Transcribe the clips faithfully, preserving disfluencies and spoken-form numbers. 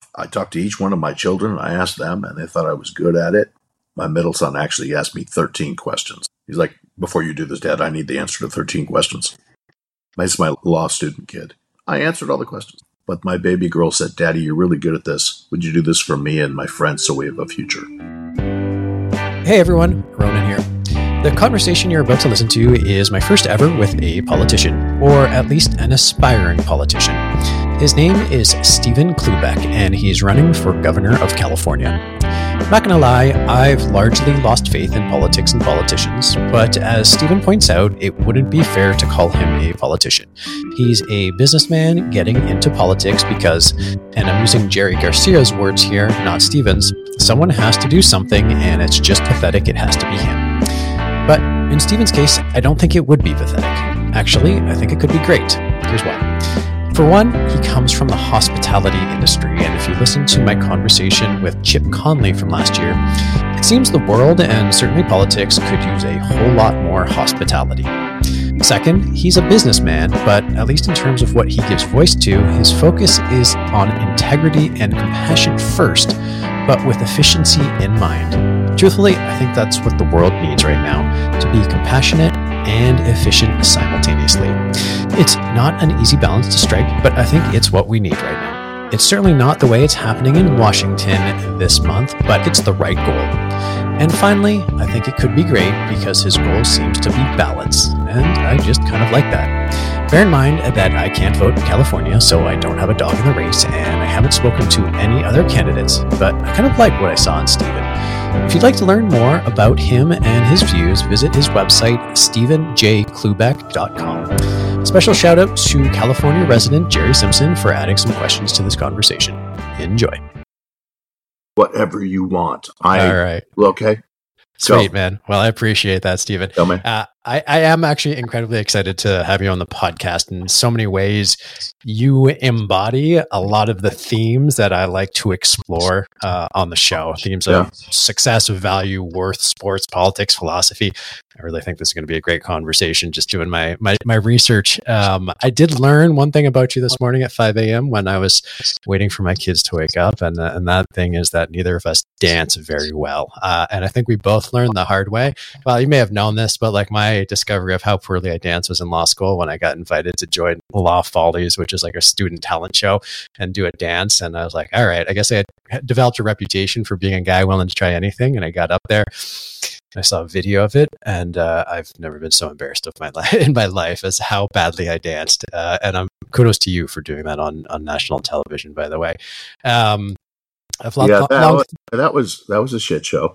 I talked to each one of my children. I asked them, and they thought I was good at it. My middle son actually asked me thirteen questions. He's like, before you do this, Dad, I need the answer to thirteen questions. This is my law student kid. I answered all the questions. But my baby girl said, Daddy, you're really good at this. Would you do this for me and my friends so we have a future? Hey everyone, Ronan here. The conversation you're about to listen to is my first ever with a politician, or at least an aspiring politician. His name is Stephen Kloubek, and he's running for governor of California. I'm not going to lie, I've largely lost faith in politics and politicians, but as Stephen points out, it wouldn't be fair to call him a politician. He's a businessman getting into politics because, and I'm using Jerry Garcia's words here, not Stephen's, someone has to do something, and it's just pathetic it has to be him. But in Stephen's case, I don't think it would be pathetic. Actually, I think it could be great. Here's why. For one, he comes from the hospitality industry, and if you listen to my conversation with Chip Conley from last year, it seems the world, and certainly politics, could use a whole lot more hospitality. Second, he's a businessman, but at least in terms of what he gives voice to, his focus is on integrity and compassion first, but with efficiency in mind. Truthfully, I think that's what the world needs right now, to be compassionate and efficient simultaneously. It's not an easy balance to strike, but I think it's what we need right now. It's certainly not the way it's happening in Washington this month, but it's the right goal. And finally, I think it could be great because his goal seems to be balance, and I just kind of like that. Bear in mind that I can't vote in California, so I don't have a dog in the race, and I haven't spoken to any other candidates, but I kind of like what I saw in Stephen. If you'd like to learn more about him and his views, visit his website, stephen j kloubek dot com. Special shout out to California resident Jerry Simpson for adding some questions to this conversation. Enjoy. Whatever you want. I, All right. Okay. Sweet, Go. man. Well, I appreciate that, Stephen. Go, man. Uh, I, I am actually incredibly excited to have you on the podcast. In so many ways, you embody a lot of the themes that I like to explore uh, on the show. Themes of Yeah. success, value, worth, sports, politics, philosophy. I really think this is going to be a great conversation just doing my my, my research. Um, I did learn one thing about you this morning at five a.m. when I was waiting for my kids to wake up. And, uh, and that thing is that neither of us dance very well. Uh, and I think we both learned the hard way. Well, you may have known this, but like my discovery of how poorly I dance was in law school when I got invited to join Law Follies, which is like a student talent show, and do a dance. And I was like, all right, I guess I had developed a reputation for being a guy willing to try anything. And I got up there. I saw a video of it, and uh, I've never been so embarrassed of my life in my life as how badly I danced. Uh, and I'm kudos to you for doing that on, on national television, by the way. Um, I've yeah, long, that, long... was, that was that was a shit show.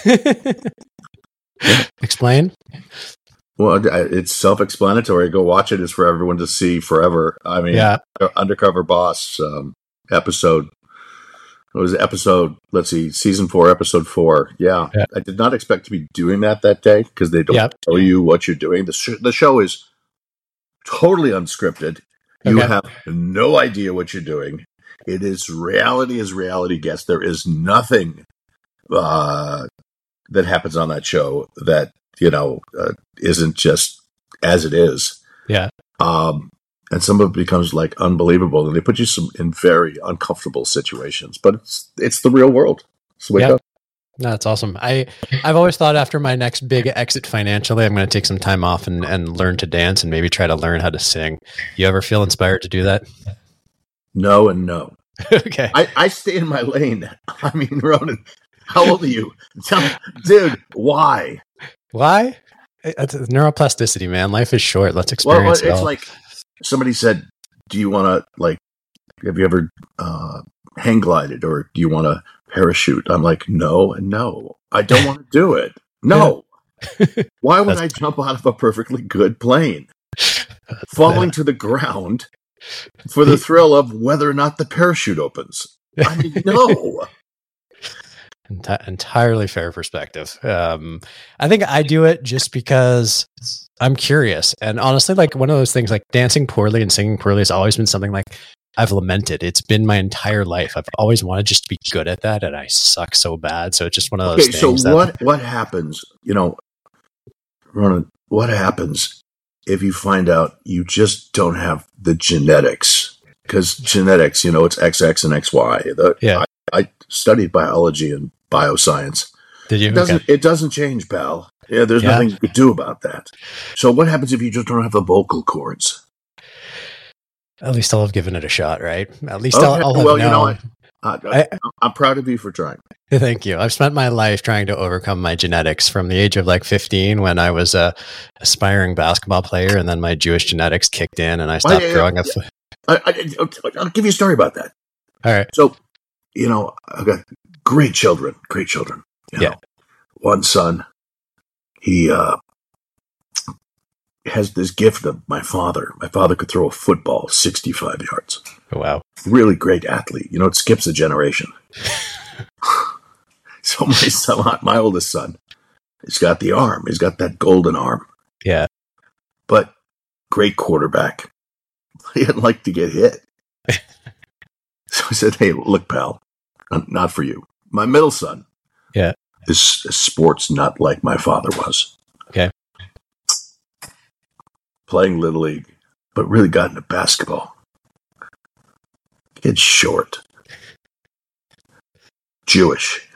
Explain. Well, it's self-explanatory. Go watch it. It's for everyone to see forever. I mean, yeah. Undercover Boss um, episode. It was episode, let's see, season four, episode four. Yeah. yeah. I did not expect to be doing that that day because they don't yep. tell you what you're doing. The, sh- the show is totally unscripted. You okay. have no idea what you're doing. It is reality as reality gets. There is nothing uh, that happens on that show that, you know, uh, isn't just as it is. Yeah. Um, and some of it becomes like unbelievable, and they put you some in very uncomfortable situations. But it's it's the real world. So wake yeah. up. No, that's awesome. I I've always thought after my next big exit financially, I'm going to take some time off and, and learn to dance and maybe try to learn how to sing. You ever feel inspired to do that? No and no. Okay. I, I stay in my lane. I mean, Ronan, how old are you? Tell me, dude, why? Why? It's neuroplasticity, man. Life is short. Let's experience well, it it's all. Like somebody said, do you want to, like, have you ever uh, hang glided or do you want to parachute? I'm like, no and no. I don't want to do it. No. Why would I jump out of a perfectly good plane? Falling to the ground for the thrill of whether or not the parachute opens. I mean, no. Ent- entirely fair perspective. Um, I think I do it just because I'm curious. And honestly, like one of those things, like dancing poorly and singing poorly has always been something like I've lamented. It's been my entire life. I've always wanted just to be good at that, and I suck so bad. So it's just one of those okay, things. So that- what, what happens, you know, Ronan, what happens if you find out you just don't have the genetics because genetics, you know, it's X X and X Y. The, yeah. I, I studied biology and bioscience. Did you? It doesn't, okay. it doesn't change, pal. Yeah, there's yeah. nothing you could do about that. So what happens if you just don't have the vocal cords? At least I'll have given it a shot, right? At least okay. I'll, I'll have well, known. You know what? I, I, I'm proud of you for trying. Thank you. I've spent my life trying to overcome my genetics from the age of like fifteen when I was a aspiring basketball player, and then my Jewish genetics kicked in and I stopped well, yeah, growing yeah. up. I, I, I'll give you a story about that. All right. So, you know, I've got great children, great children. You know? Yeah. One son, he uh, has this gift of my father. My father could throw a football sixty-five yards. Oh, wow. Really great athlete. You know, it skips a generation. So my son, my oldest son, he's got the arm. He's got that golden arm. Yeah. But great quarterback. He didn't like to get hit. So I said, hey, look, pal, not for you. My middle son yeah. is a sports nut like my father was. Okay. Playing Little League, but really got into basketball. Kid's short. Jewish.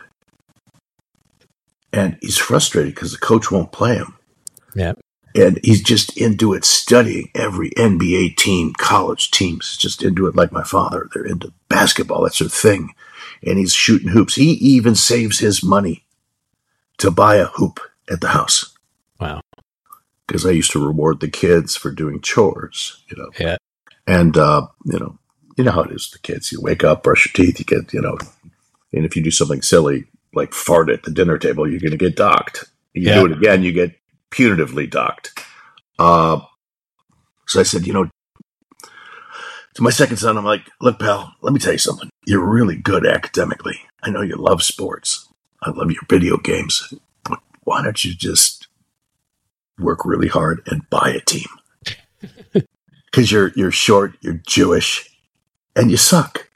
And he's frustrated because the coach won't play him. Yeah. And he's just into it, studying every N B A team, college teams, just into it like my father. They're into basketball. That's their thing. And he's shooting hoops. He even saves his money to buy a hoop at the house. Wow. Because I used to reward the kids for doing chores, you know. Yeah. And, uh, you know, you know how it is with the kids. You wake up, brush your teeth, you get, you know, and if you do something silly, like fart at the dinner table, you're going to get docked. You yeah. do it again, you get punitively docked. Uh, so I said, you know, to my second son, I'm like, look, pal, let me tell you something. You're really good academically. I know you love sports. I love your video games. But why don't you just work really hard and buy a team? Because you're you're short, you're Jewish, and you suck.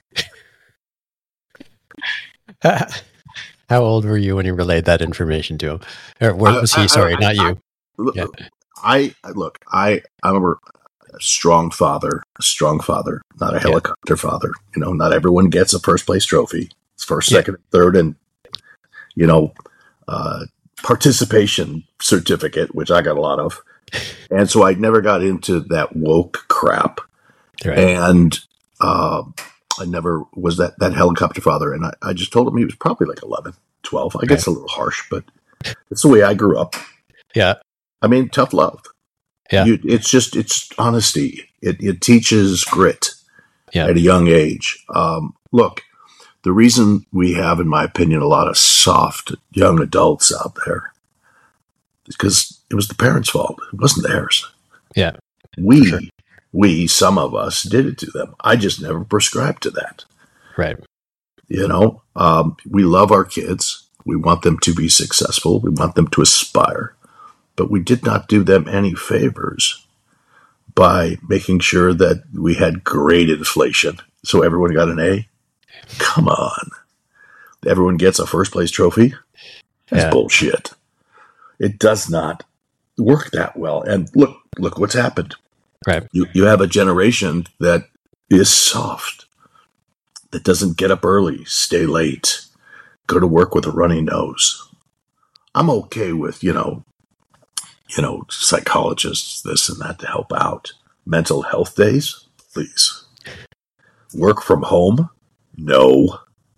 How old were you when you relayed that information to him? Or where was he? I, Sorry, I, I, not you. I, yeah. I look. I I remember a strong father, a strong father, not a helicopter yeah. father. You know, not everyone gets a first place trophy. It's first, yeah. second, third, and you know, uh, participation certificate, which I got a lot of. And so I never got into that woke crap. Right. And uh, I never was that, that helicopter father. And I, I just told him he was probably like eleven, twelve. I okay. guess a little harsh, but it's the way I grew up. Yeah. I mean, tough love. Yeah. You, it's just, it's honesty. It, it teaches grit yeah. at a young age. Um, look, the reason we have, in my opinion, a lot of soft young adults out there is because it was the parents' fault. It wasn't theirs. Yeah. We, sure. we, some of us did it to them. I just never prescribed to that. Right. You know, um, we love our kids. We want them to be successful. We want them to aspire. But we did not do them any favors by making sure that we had great inflation. So everyone got an A. Come on. Everyone gets a first place trophy. That's yeah. bullshit. It does not work that well. And look, look what's happened. Right. You you have a generation that is soft, that doesn't get up early, stay late, go to work with a runny nose. I'm okay with, you know, you know, psychologists, this and that to help out. Mental health days, please. Work from home? No.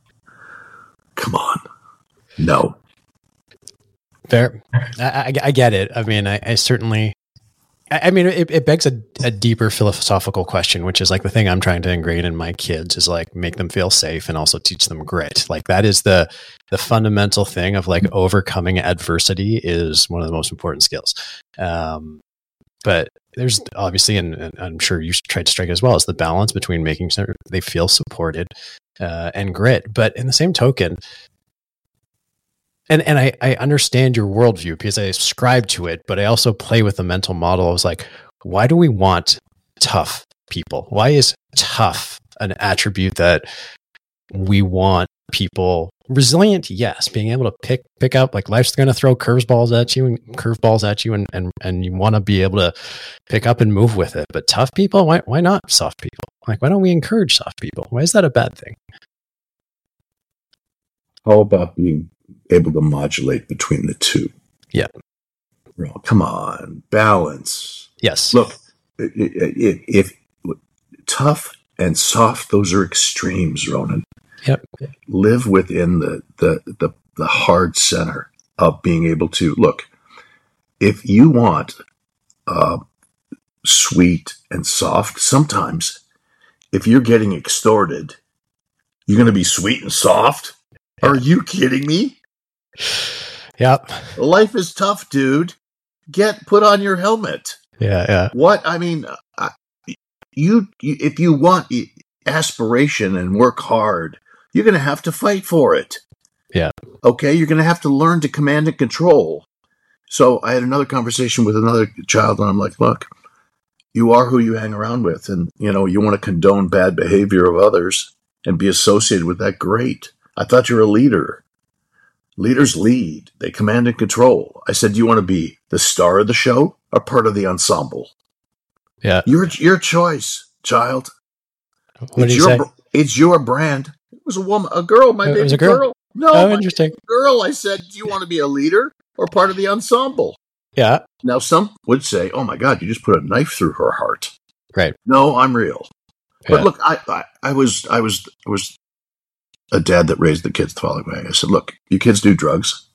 Come on. No. Fair. I, I, I get it. I mean, I, I certainly, I, I mean, it, it begs a, a deeper philosophical question, which is like the thing I'm trying to ingrain in my kids is like make them feel safe and also teach them grit. Like that is the, the fundamental thing of like overcoming adversity is one of the most important skills. Um, but there's obviously, and, and I'm sure you tried to strike as well, is the balance between making sure they feel supported uh, and grit. But in the same token, And and I, I understand your worldview because I ascribe to it, but I also play with the mental model. I was like, why do we want tough people? Why is tough an attribute that we want people? Resilient, yes. Being able to pick pick up, like life's going to throw curveballs at you and curveballs at you, and and and you want to be able to pick up and move with it. But tough people, why why not soft people? Like, why don't we encourage soft people? Why is that a bad thing? How about being able to modulate between the two? Yeah. Well, come on, balance. Yes. Look, if, if, if tough and soft, those are extremes, Ronan. Yep. Live within the, the, the, the hard center of being able to, look, if you want uh, sweet and soft, sometimes if you're getting extorted, you're going to be sweet and soft? Yeah. Are you kidding me? Yep. Life is tough, dude. Get, put on your helmet. Yeah, yeah. What, I mean, I, you, you, if you want aspiration and work hard, you're going to have to fight for it. Yeah. Okay, you're going to have to learn to command and control. So I had another conversation with another child, and I'm like, look, you are who you hang around with. And, you know, you want to condone bad behavior of others and be associated with that, great. I thought you were a leader. Leaders lead. They command and control. I said, do you want to be the star of the show or part of the ensemble? Yeah. Your, your choice, child. What it's did you your, say? It's your brand. It was a woman, a girl, my it baby was a girl. girl. No, oh, my interesting. girl. I said, do you want to be a leader or part of the ensemble? Yeah. Now, some would say, oh my God, you just put a knife through her heart. Right. No, I'm real. Yeah. But look, I, I, I was, I was, I was a dad that raised the kids the following way. I said, look, you kids do drugs.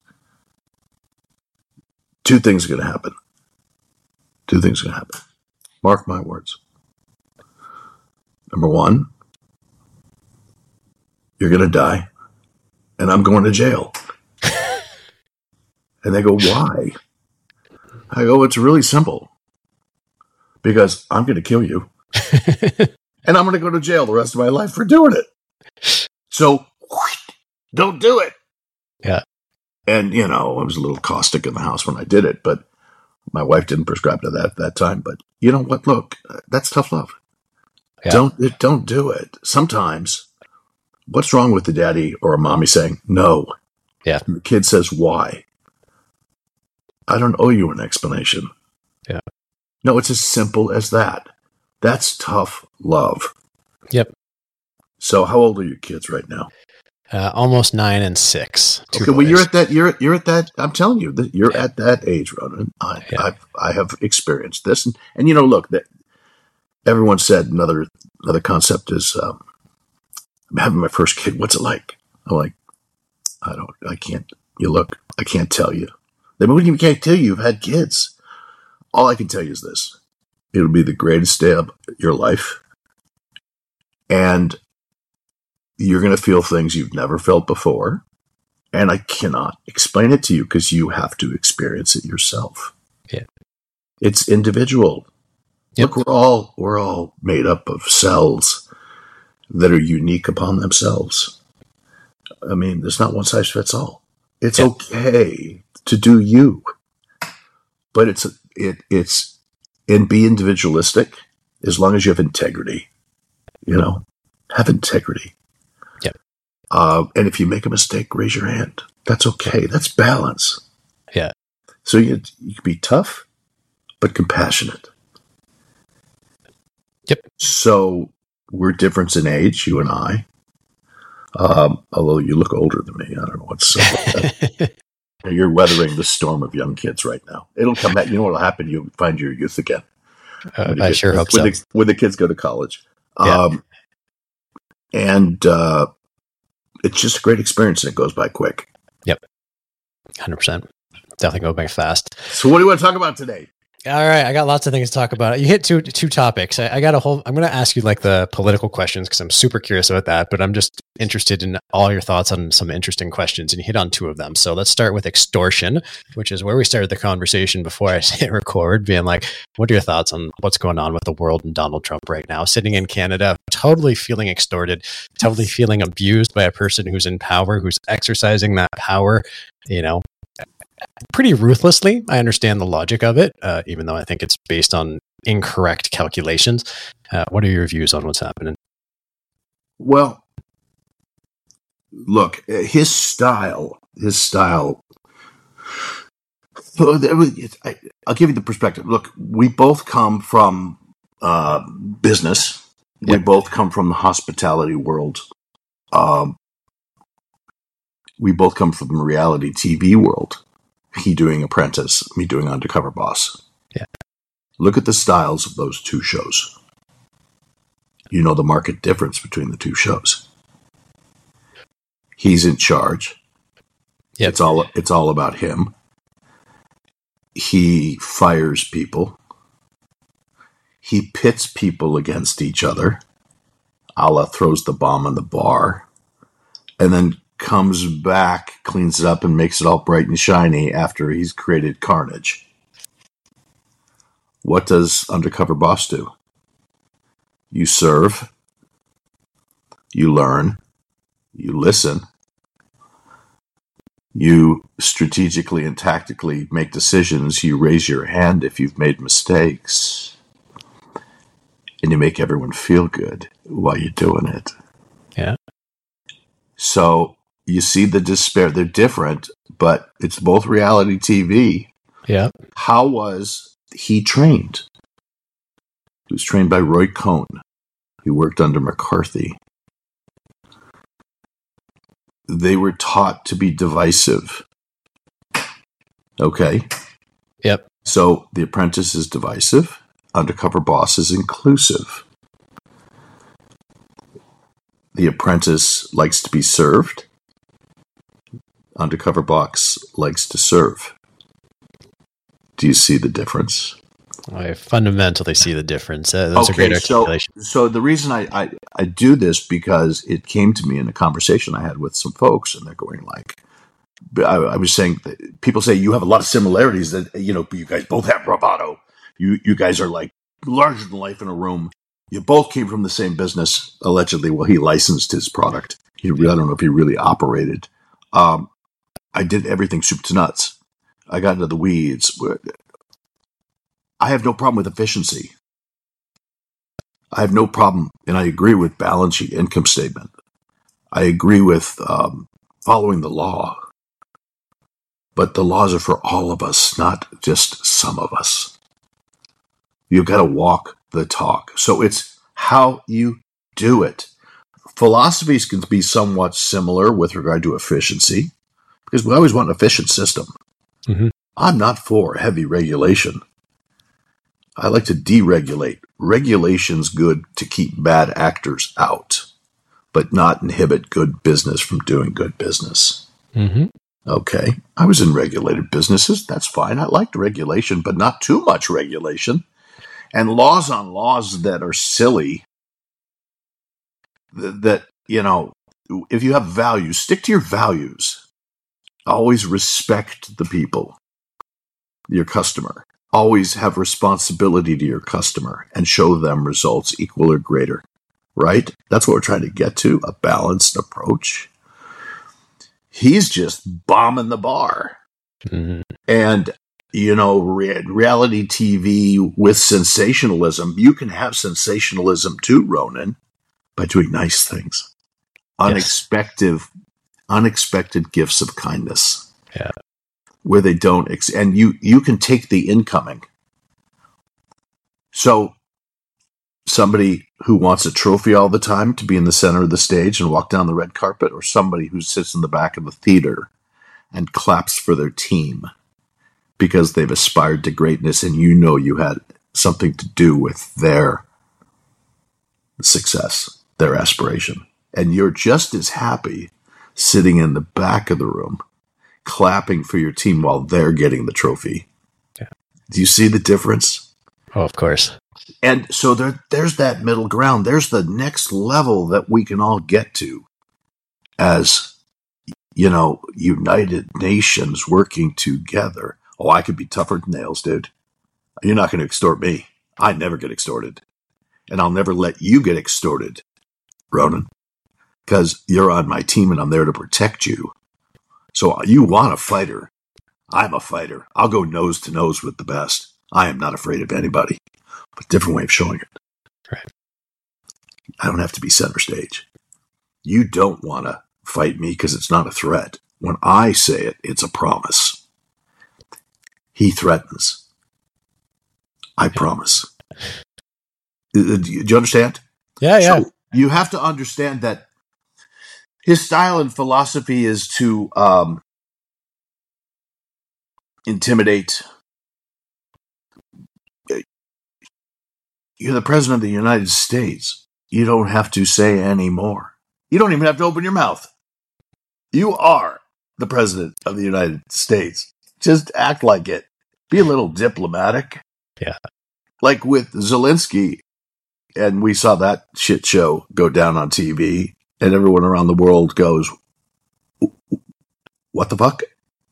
Two things are going to happen. Two things are going to happen. Mark my words. Number one, you're going to die, and I'm going to jail. And they go, why? I go, it's really simple. Because I'm going to kill you. And I'm going to go to jail the rest of my life for doing it. So, don't do it. Yeah. And, you know, I was a little caustic in the house when I did it, but my wife didn't prescribe to that at that time. But you know what? Look, that's tough love. Yeah. Don't, don't do it. Sometimes, what's wrong with the daddy or a mommy saying no? Yeah. And the kid says, why? I don't owe you an explanation. Yeah. No, it's as simple as that. That's tough love. Yep. So how old are your kids right now? Uh, almost nine and six. Okay, boys. Well, you're at that. You're you're at that. I'm telling you that you're yeah. at that age, Ronan. I yeah. I've, I have experienced this, and, and you know, look, that everyone said another another concept is um, I'm having my first kid. What's it like? I'm like, I don't. I can't. You look. I can't tell you. They wouldn't even can't tell you you've had kids. All I can tell you is this: it'll be the greatest day of your life, and you're going to feel things you've never felt before. And I cannot explain it to you because you have to experience it yourself. Yeah. It's individual. Yep. Look, we're all, we're all made up of cells that are unique upon themselves. I mean, there's not one size fits all. It's yep. okay to do you, but it's, it, it's, and be individualistic as long as you have integrity, you know, have integrity. Uh, and if you make a mistake, raise your hand. That's okay. That's balance. Yeah. So you you can be tough, but compassionate. Yep. So we're different in age, you and I. Um, although you look older than me, I don't know what's up. You're weathering the storm of young kids right now. It'll come back. You know what'll happen? You'll find your youth again. Uh, I get, sure hope when so. The, when the kids go to college. Yeah. Um, and uh, it's just a great experience, and it goes by quick. Yep. one hundred percent. Definitely go by fast. So what do you want to talk about today? All right. I got lots of things to talk about. You hit two two topics. I, I got a whole, I'm going to ask you like the political questions because I'm super curious about that, but I'm just interested in all your thoughts on some interesting questions, and you hit on two of them. So let's start with extortion, which is where we started the conversation before I hit record, being like, what are your thoughts on what's going on with the world and Donald Trump right now? Sitting in Canada, totally feeling extorted, totally feeling abused by a person who's in power, who's exercising that power, you know, pretty ruthlessly. I understand the logic of it, uh, even though I think it's based on incorrect calculations. Uh, what are your views on what's happening? Well, look, his style, his style, I'll give you the perspective. Look, we both come from uh, business, we yep. both come from the hospitality world. Um, we both come from the reality T V world. He doing Apprentice, me doing Undercover Boss. Yeah. Look at the styles of those two shows. You know the market difference between the two shows. He's in charge. Yep. It's all it's all about him. He fires people. He pits people against each other. A la throws the bomb in the bar. And then comes back, cleans it up, and makes it all bright and shiny after he's created carnage. What does Undercover Boss do? You serve. You learn. You listen. You strategically and tactically make decisions. You raise your hand if you've made mistakes. And you make everyone feel good while you're doing it. Yeah. So you see the despair. They're different, but it's both reality T V. Yeah. How was he trained? He was trained by Roy Cohn. He worked under McCarthy. They were taught to be divisive. Okay? Yep. So The Apprentice is divisive. Undercover Boss is inclusive. The Apprentice likes to be served. Undercover Boss likes to serve. Do you see the difference? I fundamentally see the difference. Uh, that's okay, a great articulation. So, so the reason I, I, I do this because it came to me in a conversation I had with some folks, and they're going like, I, I was saying, that people say you have a lot of similarities. That you know, you guys both have bravado. You you guys are like larger than life in a room. You both came from the same business, allegedly. Well, he licensed his product. He, I don't know if he really operated. Um, I did everything soup to nuts. I got into the weeds. I have no problem with efficiency. I have no problem, and I agree with balance sheet income statement. I agree with um, following the law. But the laws are for all of us, not just some of us. You've got to walk the talk. So it's how you do it. Philosophies can be somewhat similar with regard to efficiency, because we always want an efficient system. Mm-hmm. I'm not for heavy regulation. I like to deregulate. Regulation's good to keep bad actors out, but not inhibit good business from doing good business. Mm-hmm. Okay. I was in regulated businesses. That's fine. I liked regulation, but not too much regulation. And laws on laws that are silly, th- that, you know, if you have values, stick to your values. Always respect the people, your customer. Always have responsibility to your customer and show them results equal or greater, right? That's what we're trying to get to, a balanced approach. He's just bombing the bar. Mm-hmm. And, you know, re- reality T V with sensationalism, you can have sensationalism too, Ronan, by doing nice things. Unexpected, yes. Unexpected gifts of kindness. Yeah. Where they don't, ex- and you, you can take the incoming. So somebody who wants a trophy all the time to be in the center of the stage and walk down the red carpet, or somebody who sits in the back of the theater and claps for their team because they've aspired to greatness and you know you had something to do with their success, their aspiration. And you're just as happy sitting in the back of the room clapping for your team while they're getting the trophy. Yeah. Do you see the difference? Oh, of course. And so there, there's that middle ground. There's the next level that we can all get to as, you know, United Nations working together. Oh, I could be tougher than nails, dude. You're not going to extort me. I never get extorted. And I'll never let you get extorted, Ronan, because you're on my team and I'm there to protect you. So you want a fighter. I'm a fighter. I'll go nose to nose with the best. I am not afraid of anybody. But different way of showing it. Right. I don't have to be center stage. You don't want to fight me because it's not a threat. When I say it, it's a promise. He threatens. I promise. Do you understand? Yeah, yeah. So you have to understand that his style and philosophy is to um, intimidate. You're the president of the United States. You don't have to say any more. You don't even have to open your mouth. You are the president of the United States. Just act like it. Be a little diplomatic. Yeah. Like with Zelensky, and we saw that shit show go down on T V, and everyone around the world goes, what the fuck?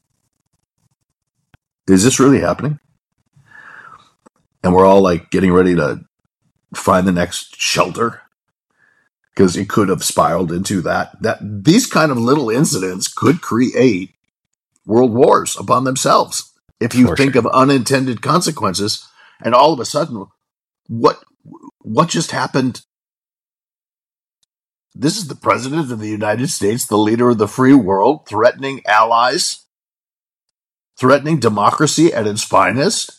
Is this really happening? And we're all like getting ready to find the next shelter because it could have spiraled into that. That these kind of little incidents could create world wars upon themselves if you For think sure. of unintended consequences. And all of a sudden, what what just happened? This is the president of the United States, the leader of the free world, threatening allies, threatening democracy at its finest.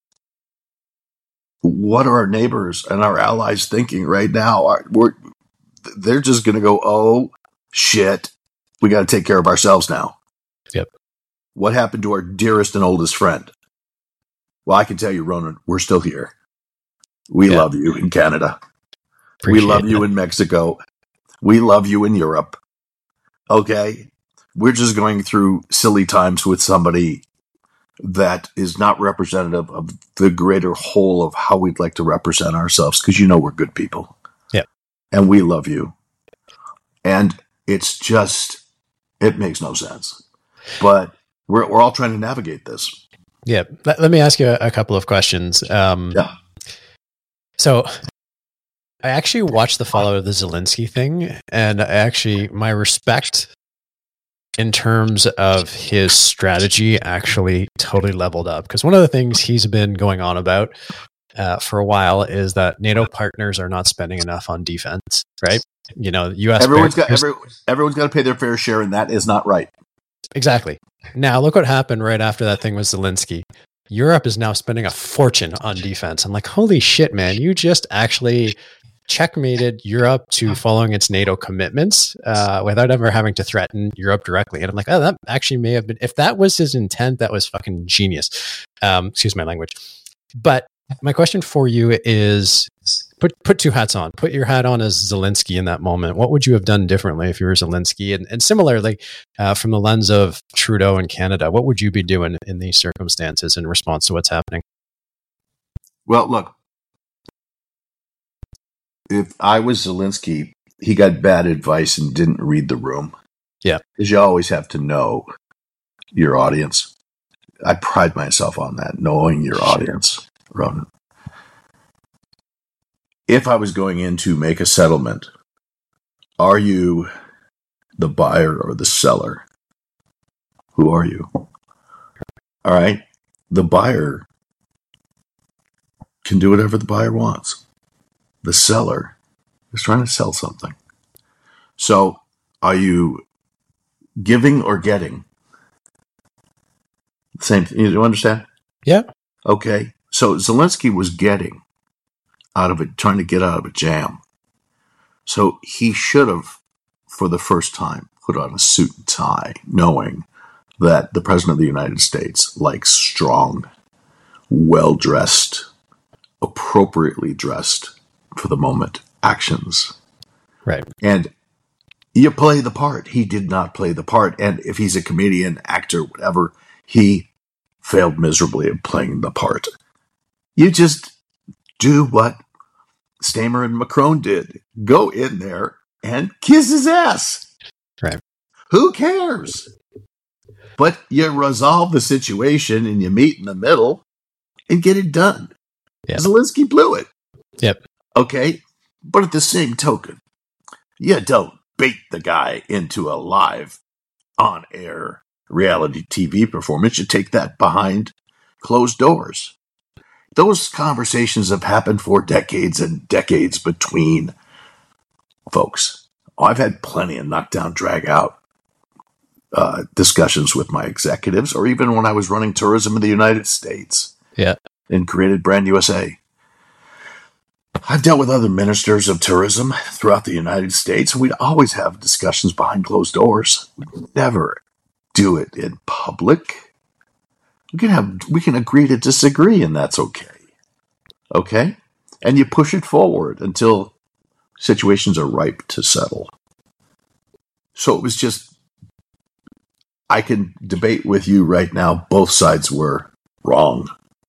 What are our neighbors and our allies thinking right now? We're, they're just going to go, oh, shit, we got to take care of ourselves now. Yep. What happened to our dearest and oldest friend? Well, I can tell you, Ronan, we're still here. We yep. love you in Canada. Appreciate we love that. you in Mexico. We love you in Europe. Okay? We're just going through silly times with somebody that is not representative of the greater whole of how we'd like to represent ourselves, because you know we're good people. Yeah. And we love you. And it's just, it makes no sense. But we're we're all trying to navigate this. Yeah. Let, let me ask you a, a couple of questions. Um, yeah. So I actually watched the follow of the Zelensky thing, and I actually, my respect in terms of his strategy actually totally leveled up. Because one of the things he's been going on about uh, for a while is that NATO partners are not spending enough on defense, right? You know, U S Everyone's got every, everyone's got to pay their fair share, and that is not right. Exactly. Now, look what happened right after that thing with Zelensky. Europe is now spending a fortune on defense. I'm like, holy shit, man! You just actually checkmated Europe to following its NATO commitments uh, without ever having to threaten Europe directly. And I'm like, oh, that actually may have been, if that was his intent, that was fucking genius. Um, excuse my language. But my question for you is, put put two hats on. Put your hat on as Zelensky in that moment. What would you have done differently if you were Zelensky? And, and similarly, uh, from the lens of Trudeau in Canada, what would you be doing in these circumstances in response to what's happening? Well, look, if I was Zelensky, he got bad advice and didn't read the room. Yeah. Because you always have to know your audience. I pride myself on that, knowing your audience, Ronan. If I was going in to make a settlement, are you the buyer or the seller? Who are you? All right. The buyer can do whatever the buyer wants. The seller is trying to sell something. So, are you giving or getting? Same thing. You understand? Yeah. Okay. So, Zelensky was getting out of it, trying to get out of a jam. So, he should have, for the first time, put on a suit and tie, knowing that the President of the United States likes strong, well-dressed, appropriately dressed for the moment actions. Right. And you play the part. He did not play the part. And if he's a comedian, actor, whatever, he failed miserably at playing the part. You just do what Stamer and Macron did. Go in there and kiss his ass. Right. Who cares? But you resolve the situation and you meet in the middle and get it done. Yep. Zelensky blew it. Yep. Okay? But at the same token, you don't bait the guy into a live, on-air reality T V performance. You take that behind closed doors. Those conversations have happened for decades and decades between folks. Oh, I've had plenty of knockdown, drag-out uh, discussions with my executives, or even when I was running tourism in the United States. Yeah. And created Brand U S A. I've dealt with other ministers of tourism throughout the United States. We'd always have discussions behind closed doors. We'd never do it in public. We can have, we can agree to disagree, and that's okay. Okay? And you push it forward until situations are ripe to settle. So it was just, I can debate with you right now, both sides were wrong.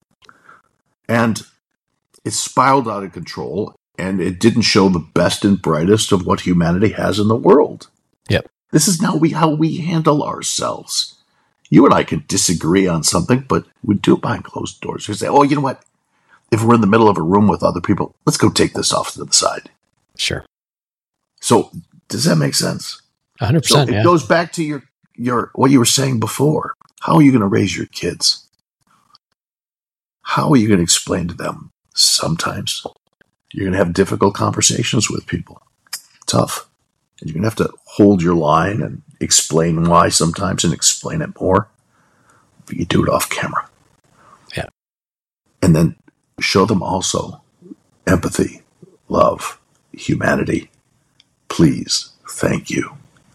And it spiraled out of control, and it didn't show the best and brightest of what humanity has in the world. Yep. This is now we how we handle ourselves. You and I can disagree on something, but we do it behind closed doors. We say, oh, you know what? If we're in the middle of a room with other people, let's go take this off to the side. Sure. So does that make sense? one hundred percent, so it yeah. goes back to your, your what you were saying before. How are you going to raise your kids? How are you going to explain to them? Sometimes you're going to have difficult conversations with people. Tough. And you're going to have to hold your line and explain why sometimes and explain it more. But you do it off camera. Yeah. And then show them also empathy, love, humanity. Please, thank you.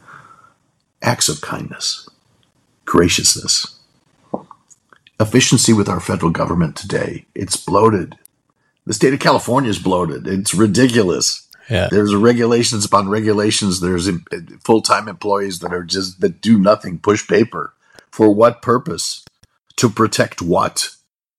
Acts of kindness, graciousness. Efficiency with our federal government today. It's bloated. The state of California is bloated. It's ridiculous. Yeah. There's regulations upon regulations. There's full-time employees that are just, that do nothing, push paper. For what purpose? To protect what?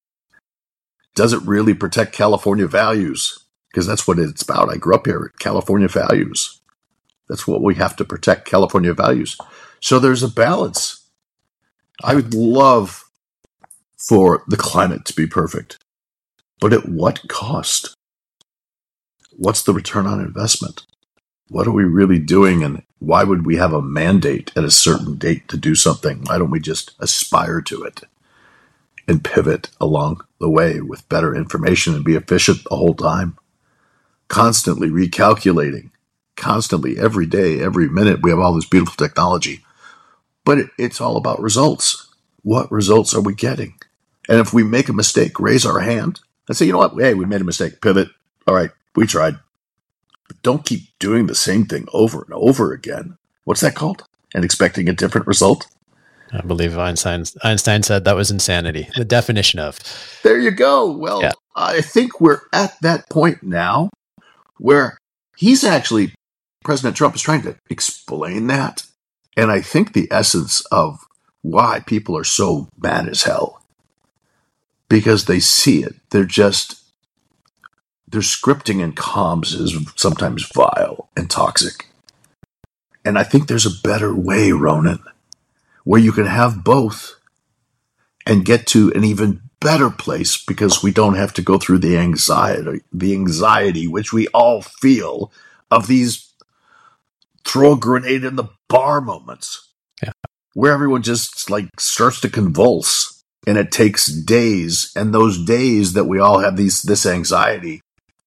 Does it really protect California values? Because that's what it's about. I grew up here. California values. That's what we have to protect, California values. So there's a balance. I would love for the climate to be perfect. But at what cost? What's the return on investment? What are we really doing, and why would we have a mandate at a certain date to do something? Why don't we just aspire to it and pivot along the way with better information and be efficient the whole time? Constantly recalculating, constantly, every day, every minute, we have all this beautiful technology. But it, it's all about results. What results are we getting? And if we make a mistake, raise our hand and say, you know what? Hey, we made a mistake. Pivot. All right, we tried. But don't keep doing the same thing over and over again. What's that called? And expecting a different result? I believe Einstein, Einstein said that was insanity. The definition of. There you go. Well, yeah. I think we're at that point now where he's actually, President Trump is trying to explain that. And I think the essence of why people are so mad as hell, because they see it. They're just, their scripting in comms is sometimes vile and toxic. And I think there's a better way, Ronan, where you can have both and get to an even better place, because we don't have to go through the anxiety, the anxiety which we all feel of these throw a grenade in the bar moments, yeah, where everyone just like starts to convulse. And it takes days, and those days that we all have these this anxiety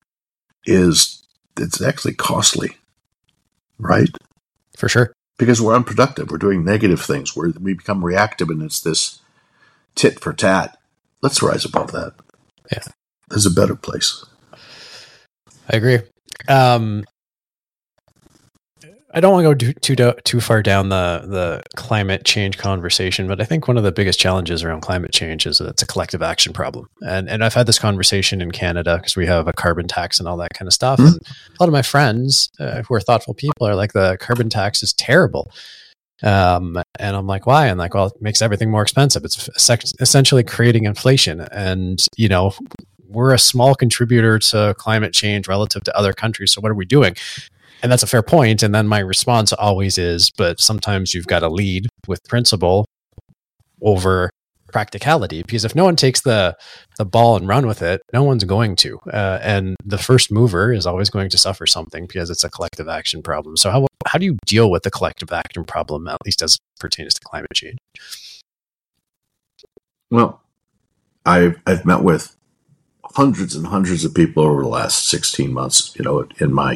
is, it's actually costly, right? For sure. Because we're unproductive. We're doing negative things. We're, we become reactive, and it's this tit for tat. Let's rise above that. Yeah. There's a better place. I agree. Um, I don't want to go too, too too far down the the climate change conversation, but I think one of the biggest challenges around climate change is that it's a collective action problem. And and I've had this conversation in Canada because we have a carbon tax and all that kind of stuff. Mm-hmm. And a lot of my friends uh, who are thoughtful people are like, the carbon tax is terrible. Um, and I'm like, why? And like, well, it makes everything more expensive. It's essentially creating inflation. And, you know, we're a small contributor to climate change relative to other countries. So what are we doing? And that's a fair point. And then my response always is, but sometimes you've got to lead with principle over practicality, because if no one takes the the ball and run with it, no one's going to. Uh, and the first mover is always going to suffer something because it's a collective action problem. So how how do you deal with the collective action problem, at least as it pertains to climate change? Well, I've I've met with hundreds and hundreds of people over the last sixteen months, you know, in my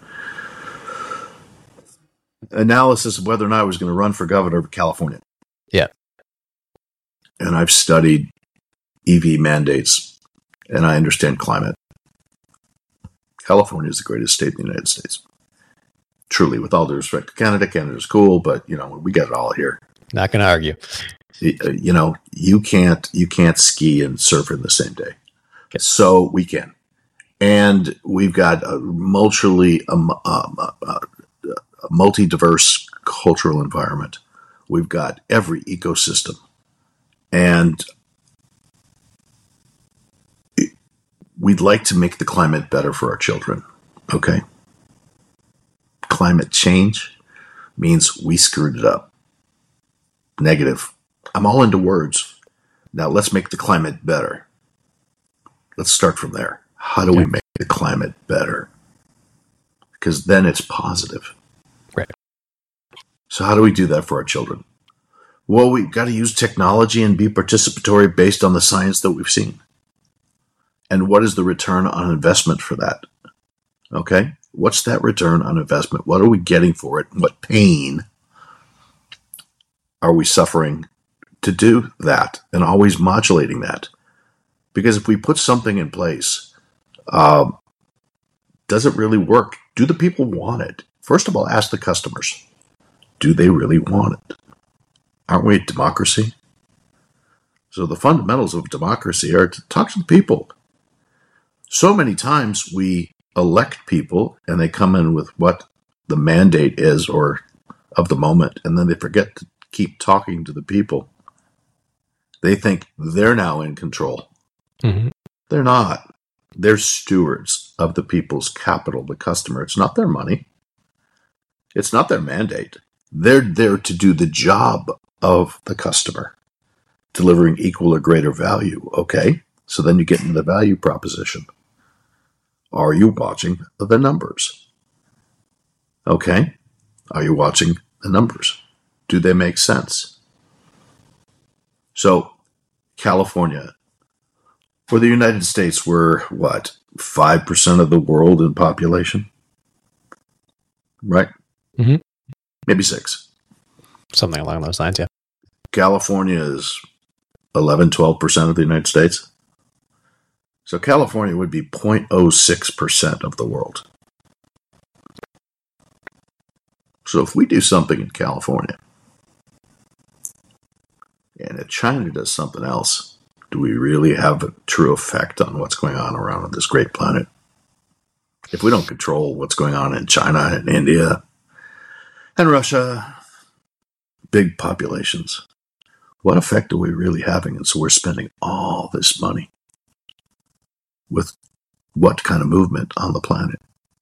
analysis of whether or not I was going to run for governor of California. Yeah. And I've studied E V mandates, and I understand climate. California is the greatest state in the United States. Truly, with all due respect to Canada, Canada's cool, but you know we got it all here. Not going to argue. You know, you can't you can't ski and surf in the same day, okay. So we can, and we've got a multi um, um, uh, uh, a multi-diverse cultural environment. We've got every ecosystem, and we'd like to make the climate better for our children. Okay. Climate change means we screwed it up. Negative. I'm all into words. Now let's make the climate better. Let's start from there. How do okay. we make the climate better? Because then it's positive. Right. So how do we do that for our children? Well, we've got to use technology and be participatory based on the science that we've seen. And what is the return on investment for that? Okay? What's that return on investment? What are we getting for it? What pain are we suffering to do that? And always modulating that. Because if we put something in place, uh, does it really work? Do the people want it? First of all, ask the customers. Do they really want it? Aren't we a democracy? So the fundamentals of democracy are to talk to the people. So many times we elect people and they come in with what the mandate is or of the moment, and then they forget to keep talking to the people. They think they're now in control. Mm-hmm. They're not. They're stewards of the people's capital, the customer. It's not their money. It's not their mandate. They're there to do the job of the customer, delivering equal or greater value. Okay, so then you get into the value proposition. Are you watching the numbers? Okay. Are you watching the numbers? Do they make sense? So, California, or the United States, we're what, five percent of the world in population? Right? Mm-hmm. Maybe six. Something along those lines, yeah. California is eleven, twelve percent of the United States. So California would be zero point zero six percent of the world. So if we do something in California, and if China does something else, do we really have a true effect on what's going on around this great planet? If we don't control what's going on in China and India and Russia, big populations, what effect are we really having? And so we're spending all this money with what kind of movement on the planet?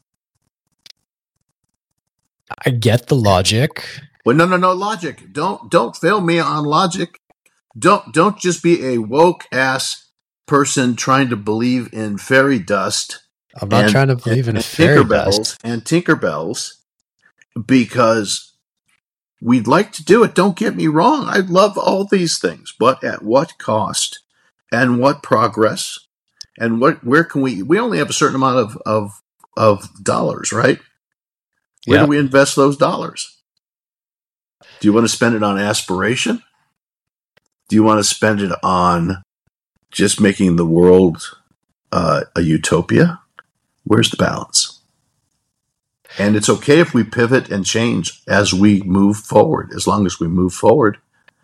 I get the logic. Well, no, no, no, logic. Don't don't fail me on logic. Don't don't just be a woke ass person trying to believe in fairy dust. I'm not and, trying to believe in and fairy Tinkerbells dust and Tinkerbells because we'd like to do it. Don't get me wrong. I love all these things, but at what cost and what progress? And what? Where can we? We only have a certain amount of of, of dollars, right? Where yeah. do we invest those dollars? Do you want to spend it on aspiration? Do you want to spend it on just making the world uh, a utopia? Where's the balance? And it's okay if we pivot and change as we move forward, as long as we move forward.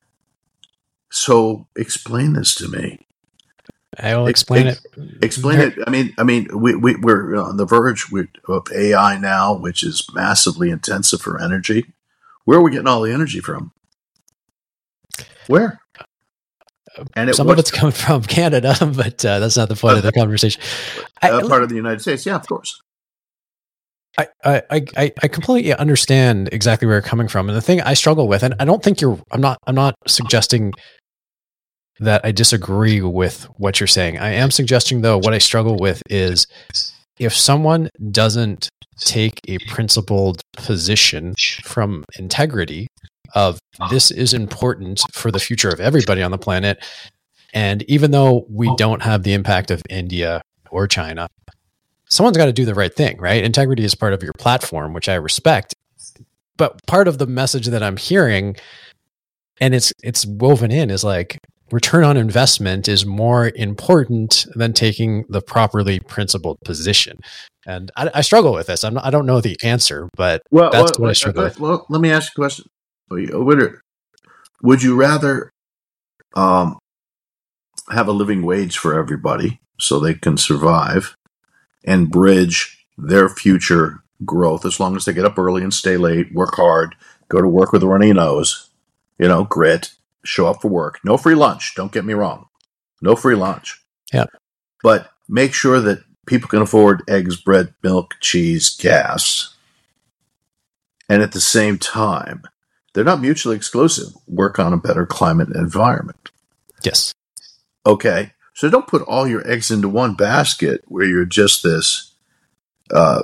So explain this to me. I will explain Ex- it. Explain it. I mean, I mean, we, we, we're on the verge of A I now, which is massively intensive for energy. Where are we getting all the energy from? Where? And some what, of it's coming from Canada, but uh, that's not the point uh, of the conversation. Uh, I, part of the United States, yeah, of course. I, I, I, I completely understand exactly where you're coming from, and the thing I struggle with, and I don't think you're. I'm not. I'm not suggesting that I disagree with what you're saying. I am suggesting, though, what I struggle with is if someone doesn't take a principled position from integrity of this is important for the future of everybody on the planet, and even though we don't have the impact of India or China, someone's got to do the right thing, right? Integrity is part of your platform, which I respect. But part of the message that I'm hearing, and it's it's woven in, is like, return on investment is more important than taking the properly principled position. And I, I struggle with this. I'm not, I don't know the answer, but well, that's well, what I struggle well, with. Well, let me ask you a question. Would you rather um, have a living wage for everybody so they can survive and bridge their future growth as long as they get up early and stay late, work hard, go to work with a runny nose, you know, grit, show up for work. No free lunch. Don't get me wrong. No free lunch. Yeah. But make sure that people can afford eggs, bread, milk, cheese, gas. And at the same time, they're not mutually exclusive. Work on a better climate and environment. Yes. Okay. So don't put all your eggs into one basket where you're just this uh,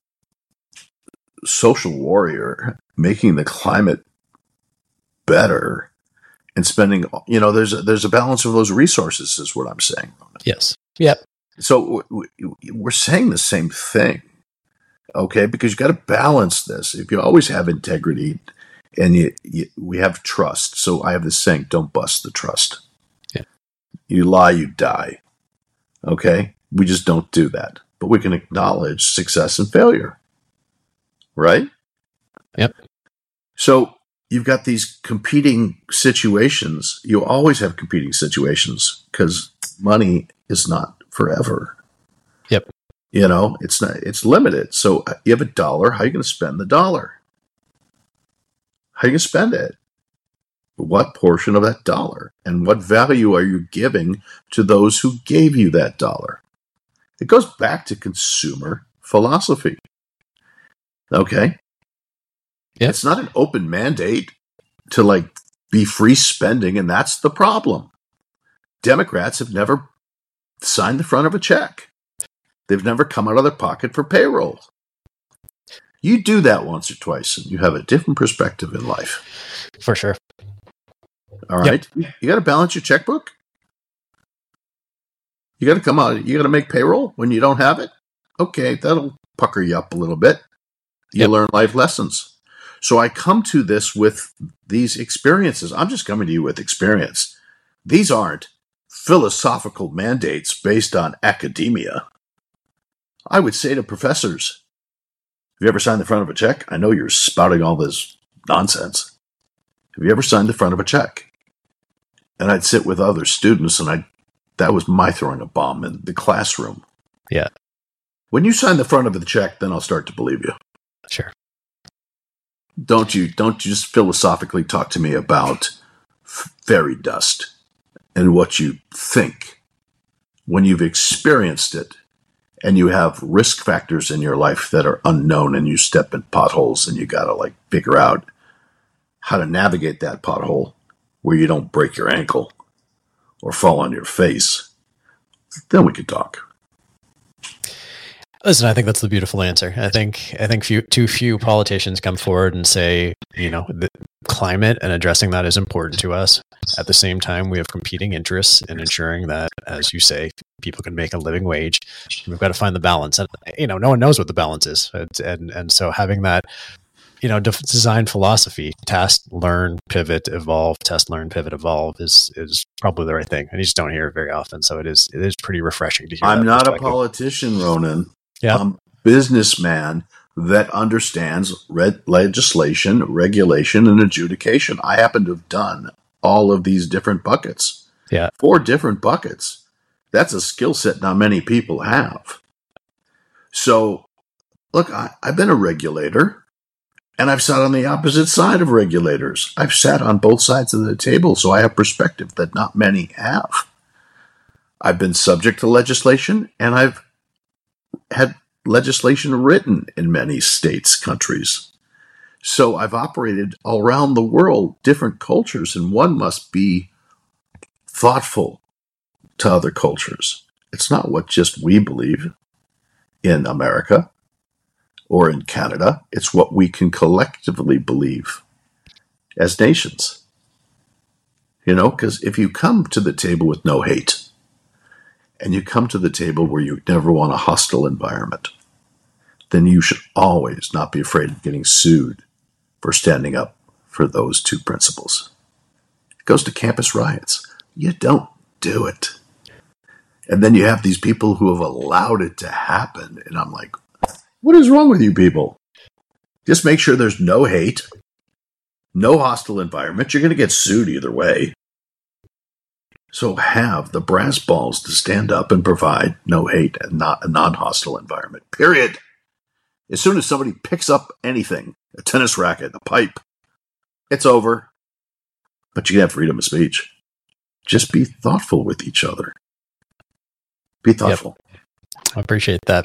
social warrior making the climate better and spending, you know, there's a, there's a balance of those resources is what I'm saying. Yes. Yep. So we're saying the same thing, okay? Because you got to balance this. If you always have integrity and you, you, we have trust. So I have this saying, don't bust the trust. Yeah. You lie, you die. Okay? We just don't do that. But we can acknowledge success and failure. Right? Yep. So you've got these competing situations. You always have competing situations because money is not forever. Yep. You know, it's not, it's limited. So you have a dollar. How are you going to spend the dollar? How are you going to spend it? What portion of that dollar? And what value are you giving to those who gave you that dollar? It goes back to consumer philosophy. Okay? Yep. It's not an open mandate to like be free spending, and that's the problem. Democrats have never signed the front of a check. They've never come out of their pocket for payroll. You do that once or twice, and you have a different perspective in life. For sure. All right? Yep. You got to balance your checkbook. You got to come out. You got to make payroll when you don't have it. Okay, that'll pucker you up a little bit. You yep. learn life lessons. So I come to this with these experiences. I'm just coming to you with experience. These aren't philosophical mandates based on academia. I would say to professors, have you ever signed the front of a check? I know you're spouting all this nonsense. Have you ever signed the front of a check? And I'd sit with other students, and I that was my throwing a bomb in the classroom. Yeah. When you sign the front of the check, then I'll start to believe you. Sure. Don't you don't you just philosophically talk to me about fairy dust and what you think when you've experienced it and you have risk factors in your life that are unknown and you step in potholes and you got to like figure out how to navigate that pothole where you don't break your ankle or fall on your face. Then we can talk. Listen, I think that's the beautiful answer. I think I think few, too few politicians come forward and say, you know, the climate and addressing that is important to us. At the same time, we have competing interests in ensuring that, as you say, people can make a living wage. We've got to find the balance, and you know, no one knows what the balance is, and and so having that, you know, design philosophy, test, learn, pivot, evolve, test, learn, pivot, evolve is is probably the right thing, and you just don't hear it very often. So it is it is pretty refreshing to hear. I'm not a politician, Ronan. Yeah. I'm a businessman that understands red legislation, regulation, and adjudication. I happen to have done all of these different buckets. Yeah. Four different buckets. That's a skill set not many people have. So, look, I, I've been a regulator, and I've sat on the opposite side of regulators. I've sat on both sides of the table, so I have perspective that not many have. I've been subject to legislation, and I've had legislation written in many states, countries. So I've operated all around the world, different cultures, and one must be thoughtful to other cultures. It's not what just we believe in America or in Canada. It's what we can collectively believe as nations. You know, because if you come to the table with no hate, and you come to the table where you never want a hostile environment, then you should always not be afraid of getting sued for standing up for those two principles. It goes to campus riots. You don't do it. And then you have these people who have allowed it to happen. And I'm like, what is wrong with you people? Just make sure there's no hate, no hostile environment. You're going to get sued either way. So have the brass balls to stand up and provide no hate and not a non-hostile environment, period. As soon as somebody picks up anything, a tennis racket, a pipe, it's over. But you can have freedom of speech. Just be thoughtful with each other. Be thoughtful. Yep. I appreciate that.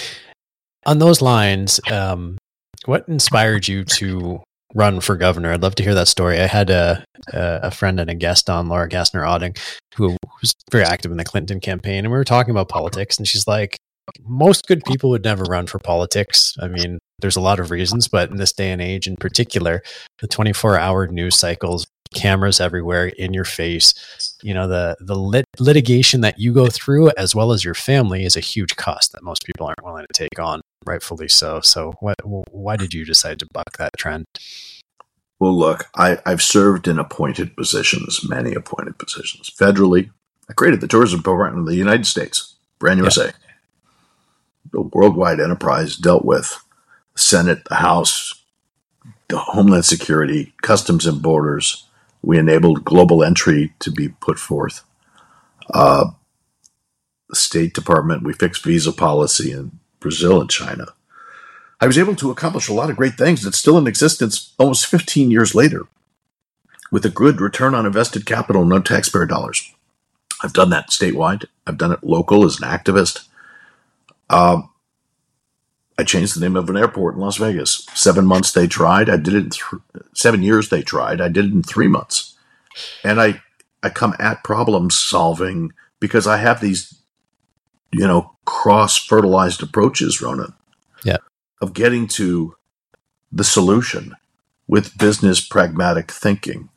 On those lines, um, what inspired you to run for governor? I'd love to hear that story. I had a a friend and a guest on, Laura Gassner-Otting, who was very active in the Clinton campaign, and we were talking about politics, and she's like, most good people would never run for politics. I mean, there's a lot of reasons, but in this day and age in particular, the twenty-four hour news cycles, cameras everywhere in your face, you know, the the lit- litigation that you go through as well as your family is a huge cost that most people aren't willing to take on, rightfully so. So what, why did you decide to buck that trend? Well, look, I, I've served in appointed positions, many appointed positions. Federally, I created the Tourism Department of the United States, Brand U S A. Yeah. The worldwide enterprise dealt with the Senate, the House, the Homeland Security, Customs and Borders. We enabled global entry to be put forth. Uh, the State Department, we fixed visa policy in Brazil and China. I was able to accomplish a lot of great things that's still in existence almost fifteen years later with a good return on invested capital, no taxpayer dollars. I've done that statewide. I've done it local as an activist. Um, I changed the name of an airport in Las Vegas. Seven months they tried. I did it in th- seven years they tried. I did it in three months. And I, I come at problem solving because I have these, you know, cross-fertilized approaches, Ronan. Yeah. Of getting to the solution with business pragmatic thinking.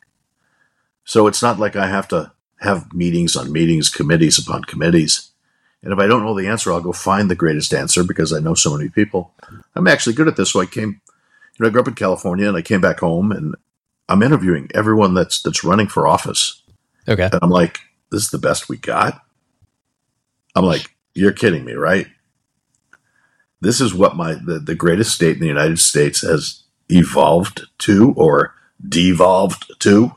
So it's not like I have to have meetings on meetings, committees upon committees. And if I don't know the answer, I'll go find the greatest answer because I know so many people. I'm actually good at this. So I came, you know, I grew up in California and I came back home and I'm interviewing everyone that's that's running for office. Okay. And I'm like, this is the best we got. I'm like, you're kidding me, right? This is what my the, the greatest state in the United States has evolved to or devolved to.